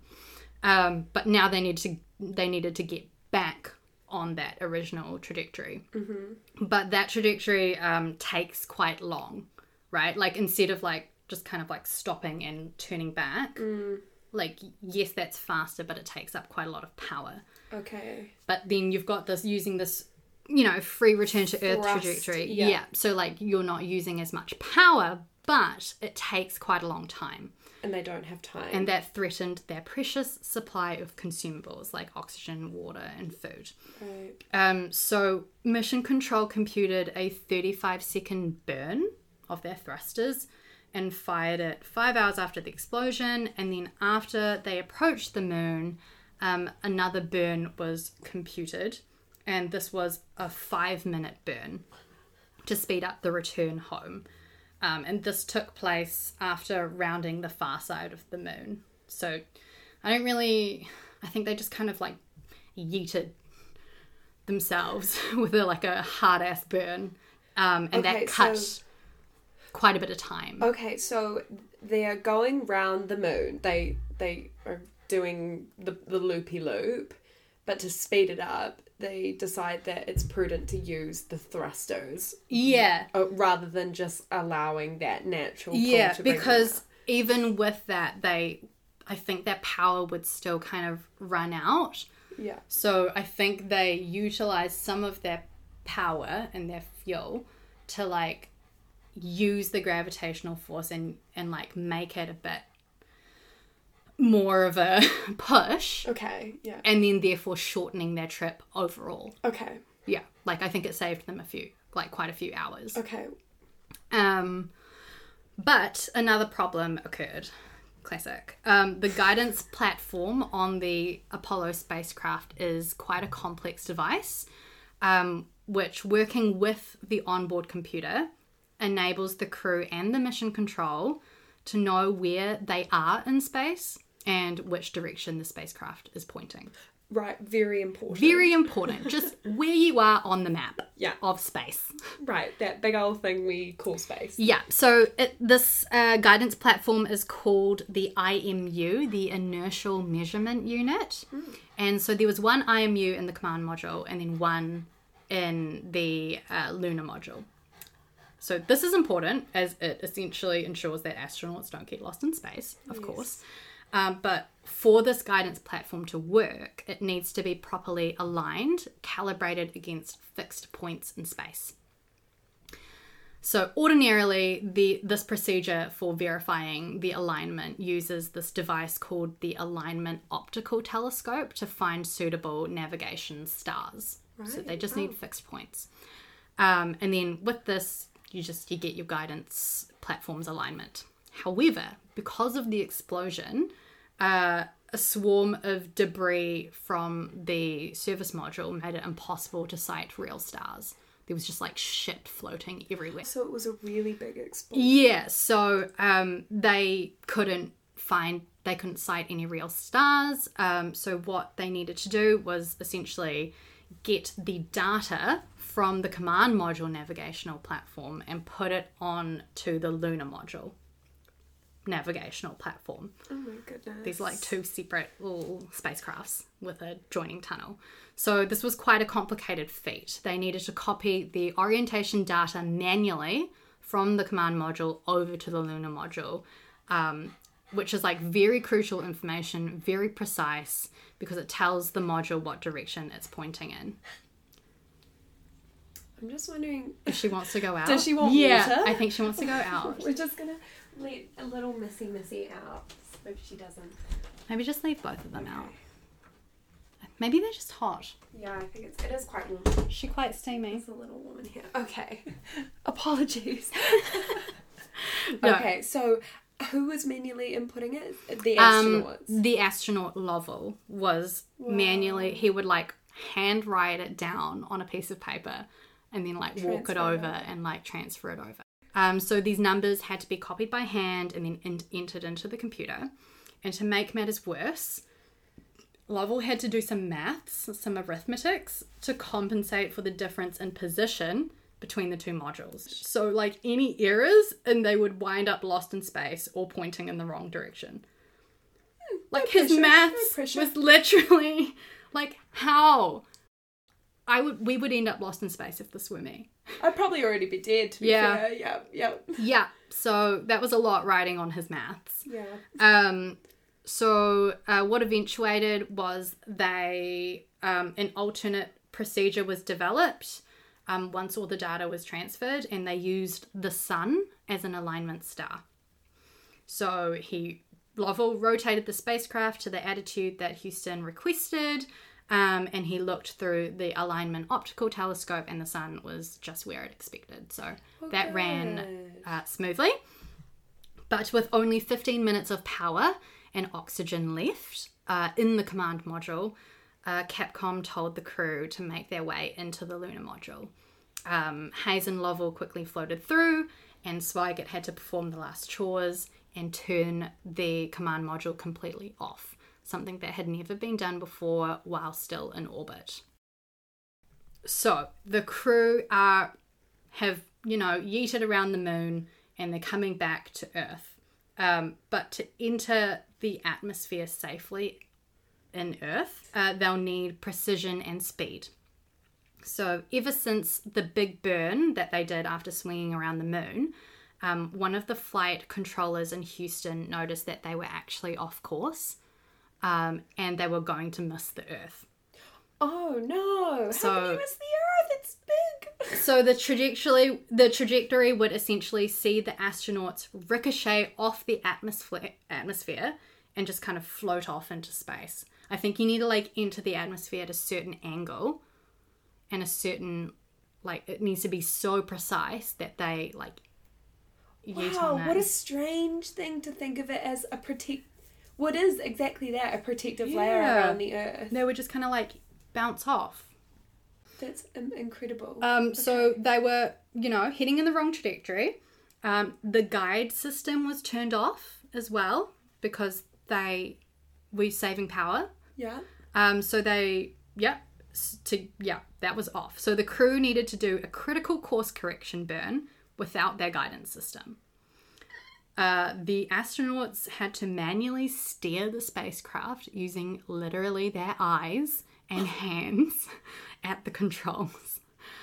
But now they needed to get back on that original trajectory. Mm-hmm. But that trajectory takes quite long, right? Like instead of like just kind of like stopping and turning back, like yes, that's faster, but it takes up quite a lot of power. Okay. But then you've got this using this, free return to Earth Thrust, trajectory. yeah. So like you're not using as much power, but it takes quite a long time. And they don't have time. And that threatened their precious supply of consumables like oxygen, water, and food. Right. So Mission Control computed a 35-second burn of their thrusters and fired it 5 hours after the explosion. And then after they approached the moon, another burn was computed. And this was a 5-minute burn to speed up the return home. And this took place after rounding the far side of the moon. So I think they just kind of like yeeted themselves with a hard-ass burn. And that cut quite a bit of time. Okay, so they are going round the moon. They are doing the loopy-loop, but to speed it up, they decide that it's prudent to use the thrusters. Yeah. Rather than just allowing that natural pull Yeah, to bring because them up. even with that, I think their power would still kind of run out. Yeah. So I think they utilized some of their power and their fuel to like use the gravitational force and like make it a bit more of a push. Okay, yeah. And then therefore shortening their trip overall. Okay. Yeah. Like I think it saved them quite a few hours. Okay. But another problem occurred. Classic. The guidance platform on the Apollo spacecraft is quite a complex device, which, working with the onboard computer, enables the crew and the mission control to know where they are in space and which direction the spacecraft is pointing. Right, very important. Very important. Just where you are on the map of space. Right, that big old thing we call space. Yeah, so this guidance platform is called the IMU, the Inertial Measurement Unit. And so there was one IMU in the command module and then one in the lunar module. So this is important as it essentially ensures that astronauts don't get lost in space, of course. But for this guidance platform to work, it needs to be properly aligned, calibrated against fixed points in space. So ordinarily, this procedure for verifying the alignment uses this device called the Alignment Optical Telescope to find suitable navigation stars. Right. So they just need fixed points. And then with this, you get your guidance platform's alignment. However, because of the explosion, a swarm of debris from the service module made it impossible to sight real stars. There was just like shit floating everywhere. So it was a really big explosion. Yeah, so they couldn't sight any real stars. So what they needed to do was essentially get the data from the command module navigational platform and put it on to the lunar module navigational platform. Oh my goodness. These are like two separate little spacecrafts with a joining tunnel. So this was quite a complicated feat. They needed to copy the orientation data manually from the command module over to the lunar module, which is like very crucial information, very precise, because it tells the module what direction it's pointing in. I'm just wondering if she wants to go out. Does she want water? I think she wants to go out. We're just gonna let a little Missy out. Hope she doesn't. Maybe just leave both of them out. Maybe they're just hot. Yeah, I think it is quite warm. She's quite steamy. There's a little woman here. Okay. Apologies. No. Okay, so who was manually inputting it? The astronauts. The astronaut Lovell was manually, he would like hand write it down on a piece of paper and then like walk it over and like transfer it over. So these numbers had to be copied by hand and then entered into the computer. And to make matters worse, Lovell had to do some maths, some arithmetics to compensate for the difference in position between the two modules. So like any errors and they would wind up lost in space or pointing in the wrong direction. Like his maths was literally like how we would end up lost in space if this were me. I'd probably already be dead, to be fair. Yeah. So that was a lot riding on his maths. Yeah. So what eventuated was an alternate procedure was developed once all the data was transferred, and they used the sun as an alignment star. So Lovell rotated the spacecraft to the attitude that Houston requested, and he looked through the alignment optical telescope, and the sun was just where it expected. So that ran smoothly. But with only 15 minutes of power and oxygen left in the command module, Capcom told the crew to make their way into the lunar module. Hayes and Lovell quickly floated through, and Swigert had to perform the last chores and turn the command module completely off, something that had never been done before while still in orbit. So the crew have yeeted around the moon, and they're coming back to Earth. But to enter the atmosphere safely in Earth, they'll need precision and speed. So ever since the big burn that they did after swinging around the moon, one of the flight controllers in Houston noticed that they were actually off course, and they were going to miss the Earth. Oh no! How can you miss the Earth? It's big. So the trajectory would essentially see the astronauts ricochet off the atmosphere and just kind of float off into space. I think you need to like enter the atmosphere at a certain angle and a certain it needs to be so precise that they like yeet Wow, on it. what a strange thing to think of it as what is exactly that, a protective layer around the earth. They would just kind of like bounce off. That's incredible. So they were, heading in the wrong trajectory. The guide system was turned off as well because they were saving power. Yeah. So that was off. So the crew needed to do a critical course correction burn without their guidance system. The astronauts had to manually steer the spacecraft using literally their eyes and hands at the controls.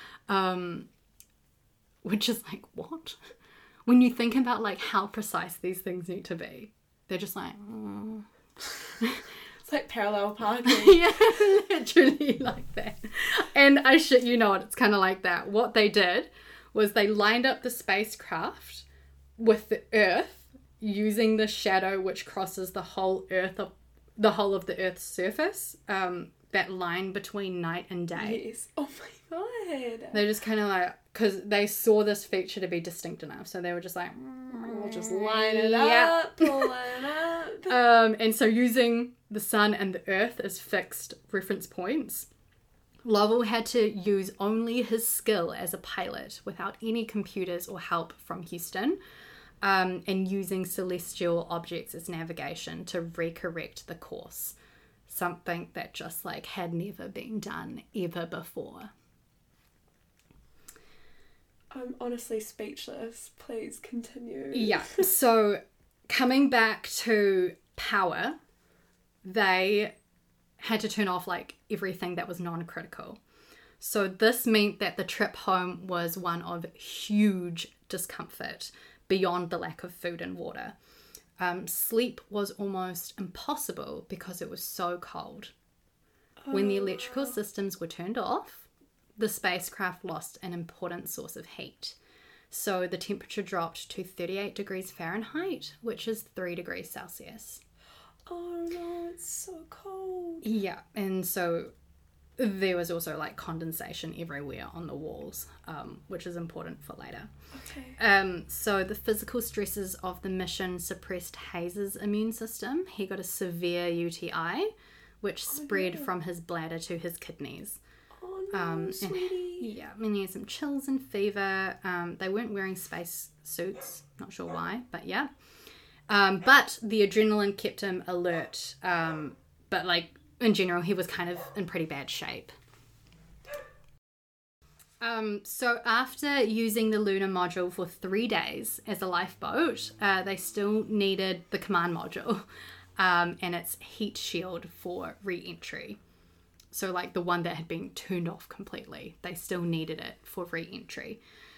Which is like, what? When you think about like how precise these things need to be, they're just like, oh. It's like parallel parking. Yeah, literally like that. And I shit you not, it's kind of like that. What they did was they lined up the spacecraft with the Earth using the shadow which crosses the whole of the Earth's surface. That line between night and day. Yes. Oh my god. They just kind of like, because they saw this feature to be distinct enough, so they were just like, we'll just line it up, pull it up. And so using the sun and the earth as fixed reference points, Lovell had to use only his skill as a pilot without any computers or help from Houston, and using celestial objects as navigation to recorrect the course. Something that just like had never been done ever before. I'm honestly speechless. Please continue. Yeah. So coming back to power, they had to turn off like everything that was non-critical. So this meant that the trip home was one of huge discomfort beyond the lack of food and water. Sleep was almost impossible because it was so cold. When the electrical systems were turned off, the spacecraft lost an important source of heat. So the temperature dropped to 38 degrees Fahrenheit, which is 3 degrees Celsius. Oh no, it's so cold. Yeah, and so there was also like condensation everywhere on the walls, which is important for later. Okay. So the physical stresses of the mission suppressed Hayes' immune system. He got a severe UTI, which spread from his bladder to his kidneys. Oh no, sweetie. And he had some chills and fever. They weren't wearing space suits, not sure why, but yeah. But the adrenaline kept him alert. But like in general, he was kind of in pretty bad shape. So after using the lunar module for 3 days as a lifeboat, they still needed the command module and its heat shield for re-entry. So like the one that had been turned off completely, they still needed it for re-entry.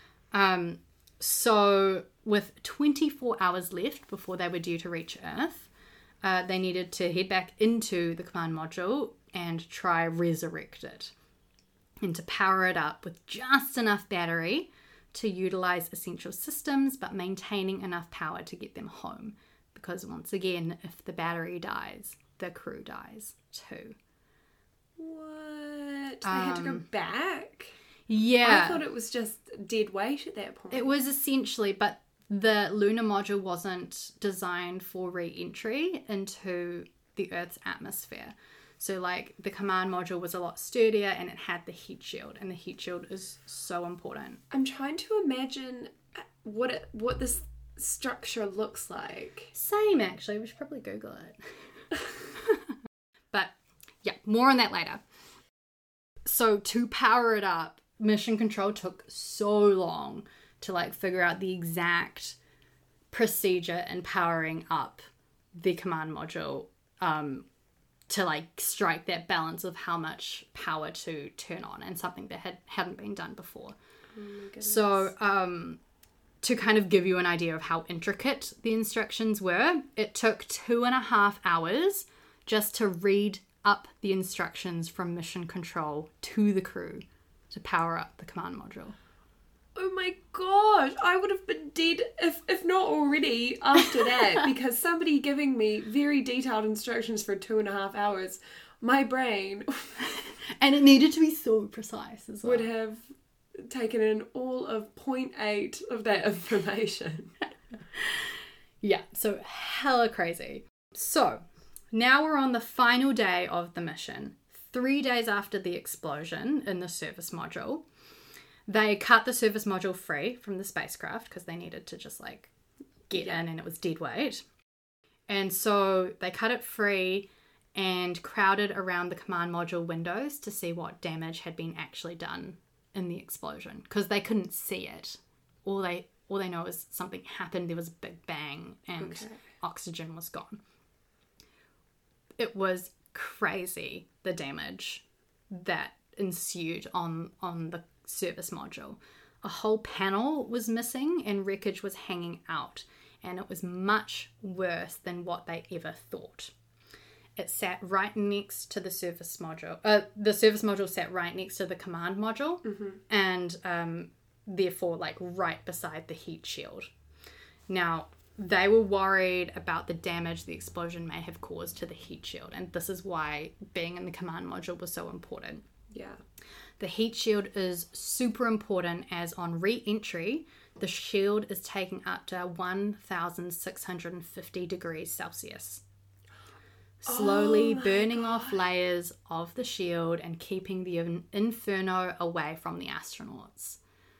So with 24 hours left before they were due to reach Earth, they needed to head back into the command module and try resurrect it, and to power it up with just enough battery to utilize essential systems, but maintaining enough power to get them home. Because once again, if the battery dies, the crew dies too. What? They had to go back? Yeah. I thought it was just dead weight at that point. It was essentially, but the lunar module wasn't designed for re-entry into the Earth's atmosphere. So like the command module was a lot sturdier and it had the heat shield, and the heat shield is so important. I'm trying to imagine what this structure looks like. Same, actually. We should probably Google it. But yeah, more on that later. So to power it up, Mission Control took so long to like figure out the exact procedure in powering up the command module, to like strike that balance of how much power to turn on, and something that hadn't been done before. Oh my goodness. So to kind of give you an idea of how intricate the instructions were, it took 2.5 hours just to read up the instructions from Mission Control to the crew to power up the command module. Oh my gosh, I would have been dead if not already after that, because somebody giving me very detailed instructions for 2.5 hours, my brain and it needed to be so precise as well. would have taken in all of 0.8 of that information. Yeah, so hella crazy. So now we're on the final day of the mission. 3 days after the explosion in the service module, they cut the service module free from the spacecraft because they needed to just like get in, and it was dead weight. And so they cut it free and crowded around the command module windows to see what damage had been actually done in the explosion, because they couldn't see it. All they know is something happened, there was a big bang, and oxygen was gone. It was crazy, the damage that ensued on the service module. A whole panel was missing and wreckage was hanging out, and it was much worse than what they ever thought. It sat right next to the service module. The service module sat right next to the command module, and therefore like right beside the heat shield. Now, they were worried about the damage the explosion may have caused to the heat shield, and this is why being in the command module was so important. Yeah. The heat shield is super important, as on re-entry, the shield is taking up to 1,650 degrees Celsius. Slowly burning off layers of the shield and keeping the inferno away from the astronauts.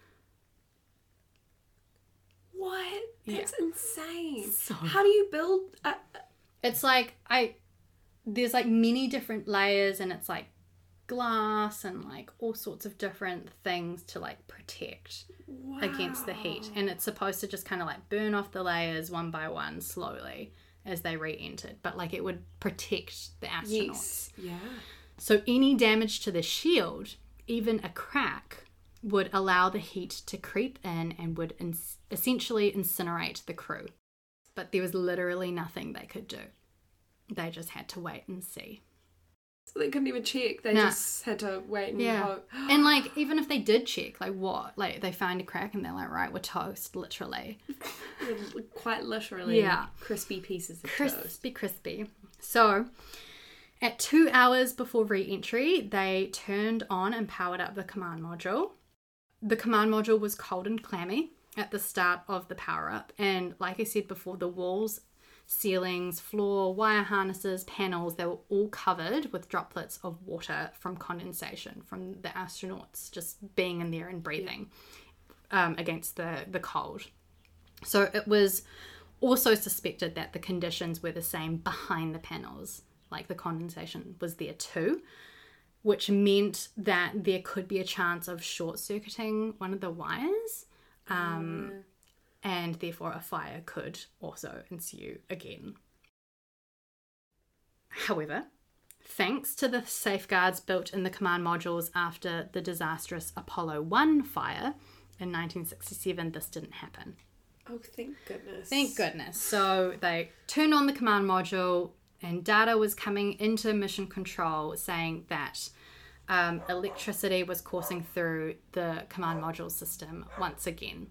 What? That's insane. So, how do you build it's like there's like many different layers, and it's like glass and like all sorts of different things to like protect against the heat, and it's supposed to just kind of like burn off the layers one by one slowly as they re-entered, but like it would protect the astronauts. Yes. Yeah. So any damage to the shield, even a crack, would allow the heat to creep in and would essentially incinerate the crew. But there was literally nothing they could do. They just had to wait and see. So they couldn't even check. They just had to wait and hope. And like, even if they did check, like what? Like they find a crack and they're like, right, we're toast, literally. Quite literally. Yeah. Crispy pieces of toast. Crispy. So at 2 hours before re-entry, they turned on and powered up the command module. The command module was cold and clammy at the start of the power up. And like I said before, the walls, ceilings, floor, wire harnesses, panels, they were all covered with droplets of water from condensation from the astronauts just being in there and breathing against the cold. So it was also suspected that the conditions were the same behind the panels, like the condensation was there too, which meant that there could be a chance of short-circuiting one of the wires. And therefore a fire could also ensue again. However, thanks to the safeguards built in the command modules after the disastrous Apollo 1 fire in 1967, this didn't happen. Oh, thank goodness. Thank goodness. So they turned on the command module, and data was coming into mission control saying that electricity was coursing through the command module system once again.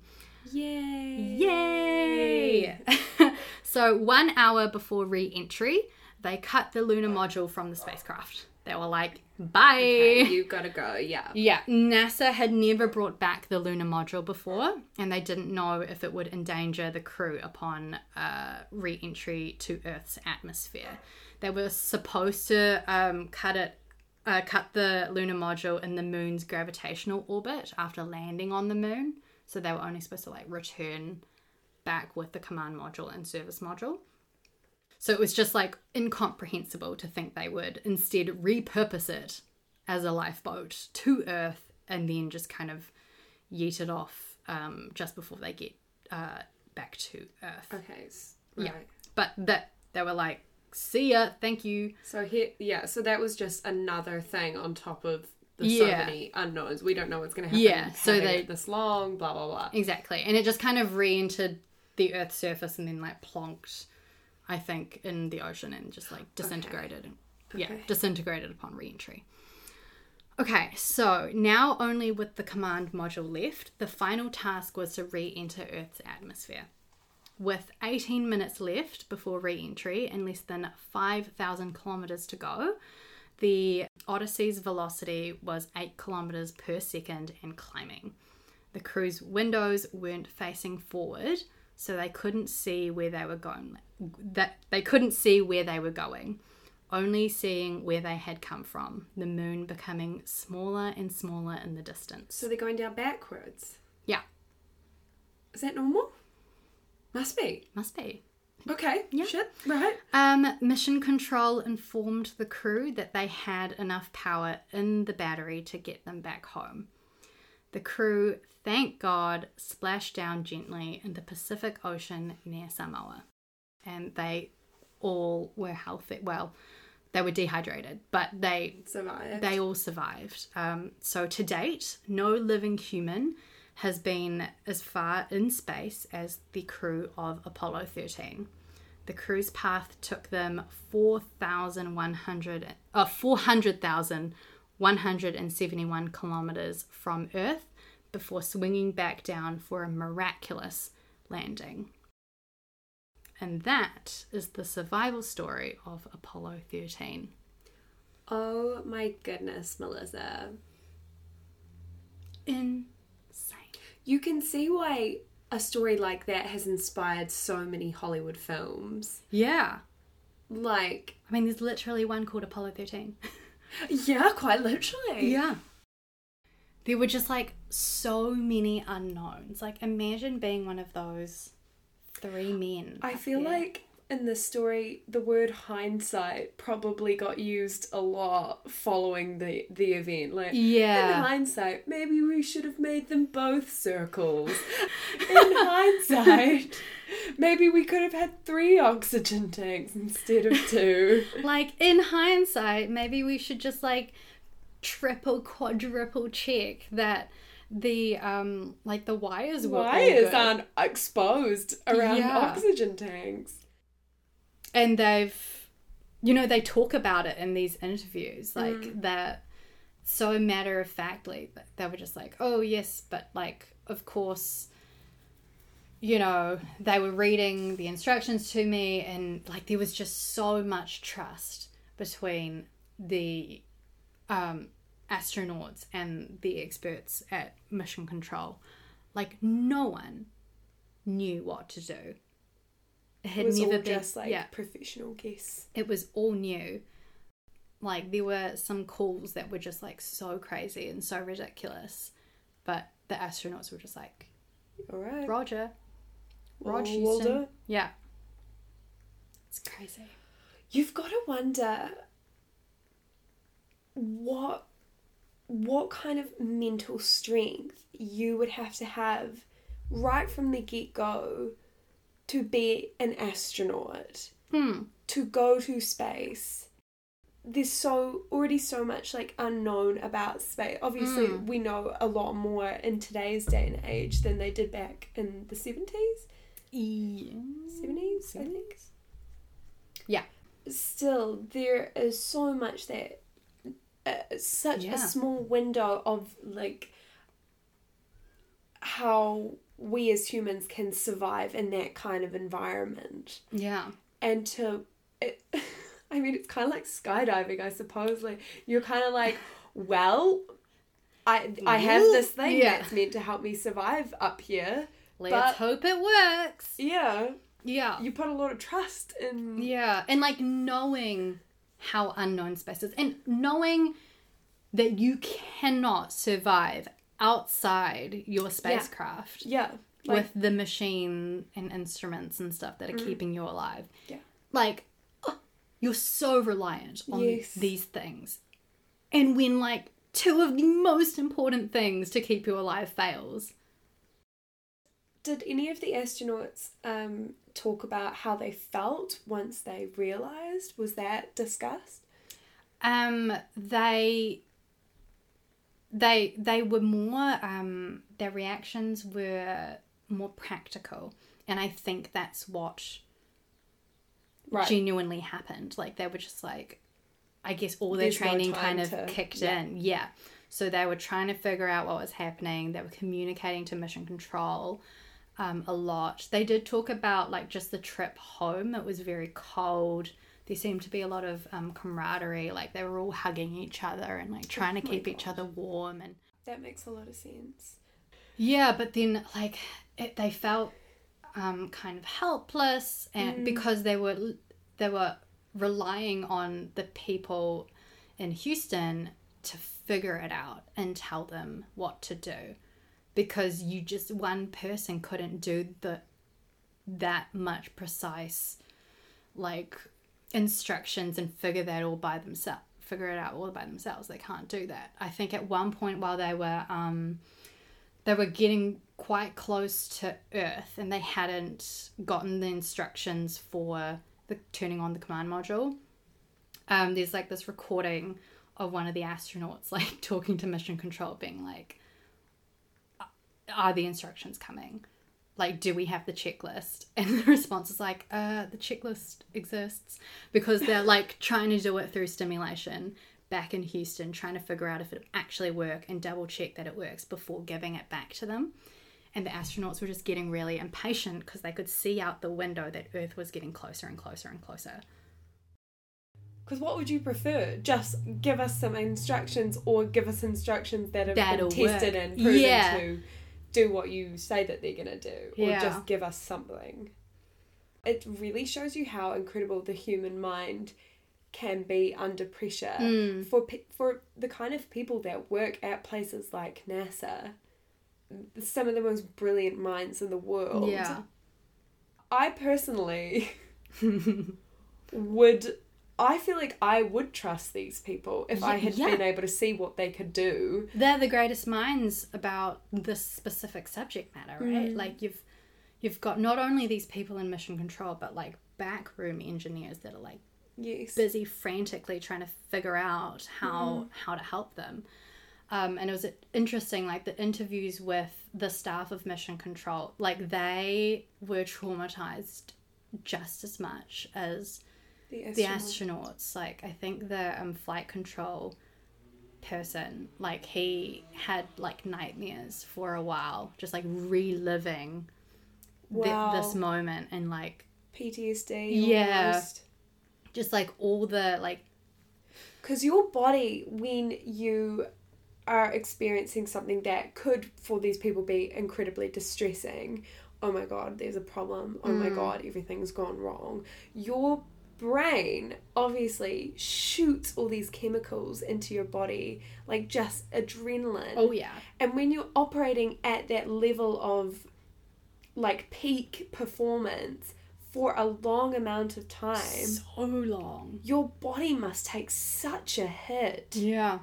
Yay! So 1 hour before re-entry, they cut the lunar module from the spacecraft. They were like, bye! Okay, you gotta go, yeah. Yeah, NASA had never brought back the lunar module before, and they didn't know if it would endanger the crew upon re-entry to Earth's atmosphere. They were supposed to cut the lunar module in the moon's gravitational orbit after landing on the moon. So they were only supposed to like return back with the command module and service module. So it was just like incomprehensible to think they would instead repurpose it as a lifeboat to Earth and then just kind of yeet it off just before they get back to Earth. Okay. Right. Yeah. But they were like, see ya, thank you. So so that was just another thing on top of the so many unknowns. We don't know what's going to happen. Yeah, so they this long, blah blah blah. Exactly, and it just kind of re-entered the Earth's surface and then like plonked, I think, in the ocean and just like disintegrated. Disintegrated upon re-entry. Okay, so now only with the command module left, the final task was to re-enter Earth's atmosphere. With 18 minutes left before re-entry and less than 5,000 kilometers to go, the Odyssey's velocity was 8 kilometers per second and climbing. The crew's windows weren't facing forward, so they couldn't see where they were going. That they couldn't see where they were going, only seeing where they had come from, the moon becoming smaller and smaller in the distance. So they're going down backwards. Yeah. Is that normal? Must be. Must be. Okay. Yeah. Shit. Right. Mission Control informed the crew that they had enough power in the battery to get them back home. The crew, thank God, splashed down gently in the Pacific Ocean near Samoa. And they all were healthy. Well, they were dehydrated, but they all survived. So to date, no living human has been as far in space as the crew of Apollo 13. The crew's path took them 400,171 kilometers from Earth before swinging back down for a miraculous landing. And that is the survival story of Apollo 13. Oh my goodness, Melissa. Insane. You can see why a story like that has inspired so many Hollywood films. Yeah. Like... I mean, there's literally one called Apollo 13. Yeah, quite literally. Yeah. There were just, like, so many unknowns. Like, imagine being one of those 3 men. I feel like in this story, the word hindsight probably got used a lot following the event. Like, yeah. In hindsight, maybe we should have made them both circles. In hindsight, maybe we could have had 3 oxygen tanks instead of 2. Like, in hindsight, maybe we should just, like, triple, quadruple check that the the wires were aren't exposed around oxygen tanks. And they talk about it in these interviews, like that so matter of factly. They were just like, oh yes, but like, of course, they were reading the instructions to me, and like there was just so much trust between the astronauts and the experts at Mission Control. Like, no one knew what to do. It was never all been just like professional guess. It was all new. Like, there were some calls that were just like so crazy and so ridiculous, but the astronauts were just like, all right, Roger Houston. We'll do it. Yeah, it's crazy. You've got to wonder what kind of mental strength you would have to have right from the get-go to be an astronaut, to go to space. There's already so much like unknown about space. Obviously, we know a lot more in today's day and age than they did back in the 70s. Yeah. 70s, I think. Yeah. Still, there is so much that such a small window of like how we as humans can survive in that kind of environment. Yeah. And I mean, it's kind of like skydiving, I suppose. Like, you're kind of like, well, I have this thing that's meant to help me survive up here. Let's hope it works. Yeah. Yeah. You put a lot of trust in... Yeah. And like knowing how unknown space is, and knowing that you cannot survive outside your spacecraft. Yeah. With the machine and instruments and stuff that are keeping you alive. Yeah. Like, you're so reliant on these things. And when, like, 2 of the most important things to keep you alive fails. Did any of the astronauts talk about how they felt once they realised? Was that discussed? They were more, their reactions were more practical. And I think that's what genuinely happened. Like, they were just like, I guess all their training kind of kicked in. Yeah. So they were trying to figure out what was happening. They were communicating to Mission Control a lot. They did talk about, like, just the trip home. It was very cold. There seemed to be a lot of camaraderie. Like, they were all hugging each other and, like, trying to keep each other warm. And that makes a lot of sense. Yeah, but then, like, they felt kind of helpless, and because they were relying on the people in Houston to figure it out and tell them what to do, because one person couldn't do that much precise like instructions and figure it out all by themselves. They can't do that. I think at one point while they were getting quite close to Earth and they hadn't gotten the instructions for the turning on the command module, there's like this recording of one of the astronauts like talking to mission control, being like, are the instructions coming? Like, do we have the checklist? And the response is like, the checklist exists, because they're like trying to do it through stimulation back in Houston, trying to figure out if it actually works and double check that it works before giving it back to them. And the astronauts were just getting really impatient because they could see out the window that Earth was getting closer and closer and closer. Because what would you prefer? Just give us some instructions, or give us instructions that have been tested and proven to do what you say that they're going to do, or just give us something. It really shows you how incredible the human mind can be under pressure. For the kind of people that work at places like NASA, some of the most brilliant minds in the world. Yeah. I personally I feel like I would trust these people if I had been able to see what they could do. They're the greatest minds about this specific subject matter, right? Like you've got not only these people in mission control, but like backroom engineers that are like busy frantically trying to figure out how to help them. And it was interesting, like the interviews with the staff of mission control, like they were traumatized just as much as the astronauts. Like I think the flight control person, like he had like nightmares for a while, just like reliving this moment, and like PTSD almost. Just like all the like, because your body, when you are experiencing something that could for these people be incredibly distressing, oh my god, there's a problem, oh my god, everything's gone wrong, your brain obviously shoots all these chemicals into your body, like just adrenaline. And when you're operating at that level of like peak performance for a long amount of time, so long, your body must take such a hit.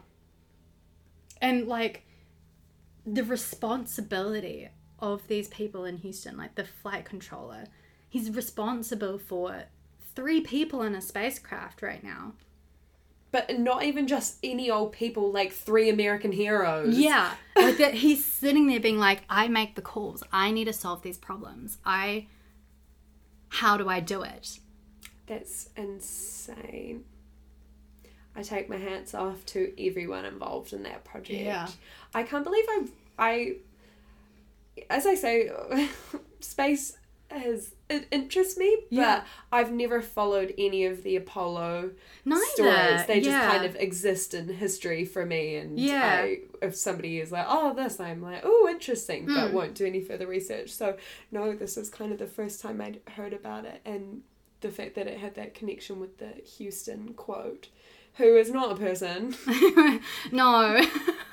And like the responsibility of these people in Houston, like the flight controller, he's responsible for 3 people in a spacecraft right now. But not even just any old people, like 3 American heroes. Like that, he's sitting there being like, I make the calls, I need to solve these problems, how do I do it? That's insane. I take my hats off to everyone involved in that project. I can't believe I as I say, space it interests me, but I've never followed any of the Apollo stories. They just kind of exist in history for me, and if somebody is like, oh, this, I'm like, oh, interesting, but won't do any further research. So no, this was kind of the first time I'd heard about it, and the fact that it had that connection with the Houston quote, who is not a person. No.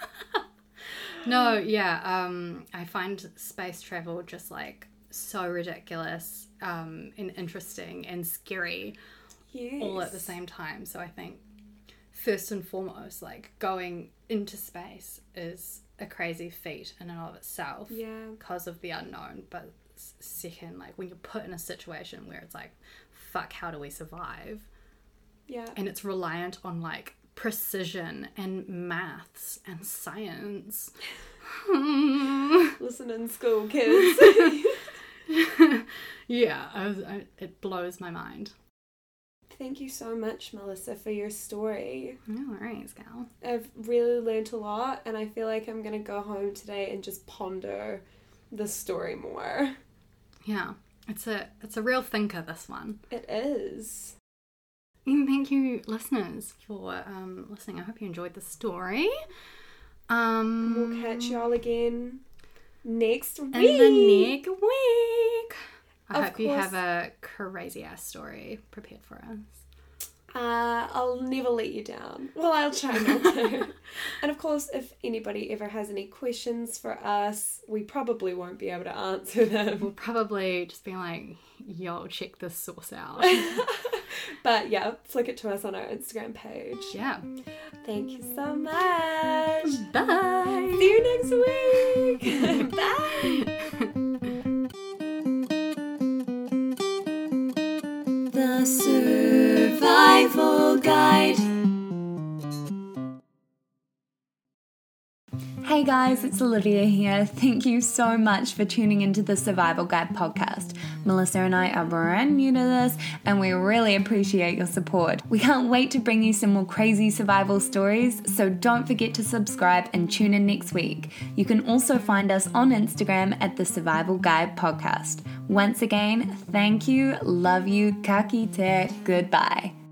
I find space travel just like so ridiculous and interesting and scary all at the same time. So I think first and foremost, like going into space is a crazy feat in and of itself because of the unknown. But second, like when you're put in a situation where it's like, fuck, how do we survive? And it's reliant on like precision and maths and science. Listen in school, kids. It blows my mind. Thank you so much, Melissa, for your story. No worries, gal. I've really learnt a lot, and I feel like I'm going to go home today and just ponder the story more. Yeah, it's a real thinker, this one. It is. And thank you, listeners, for listening. I hope you enjoyed the story. We'll catch y'all again next week. In the next week. I hope you have a crazy ass story prepared for us. I'll never let you down. Well, I'll try not to. And of course, if anybody ever has any questions for us, we probably won't be able to answer them. We'll probably just be like, yo, check this source out. But yeah, flick it to us on our Instagram page. Yeah. Thank you so much. Bye. See you next week. Bye. The Survival Guide. Hey guys, it's Olivia here. Thank you so much for tuning into the Survival Guide podcast. Melissa and I are brand new to this and we really appreciate your support. We can't wait to bring you some more crazy survival stories, so don't forget to subscribe and tune in next week. You can also find us on Instagram at the Survival Guide podcast. Once again, thank you, love you, ka kite, goodbye.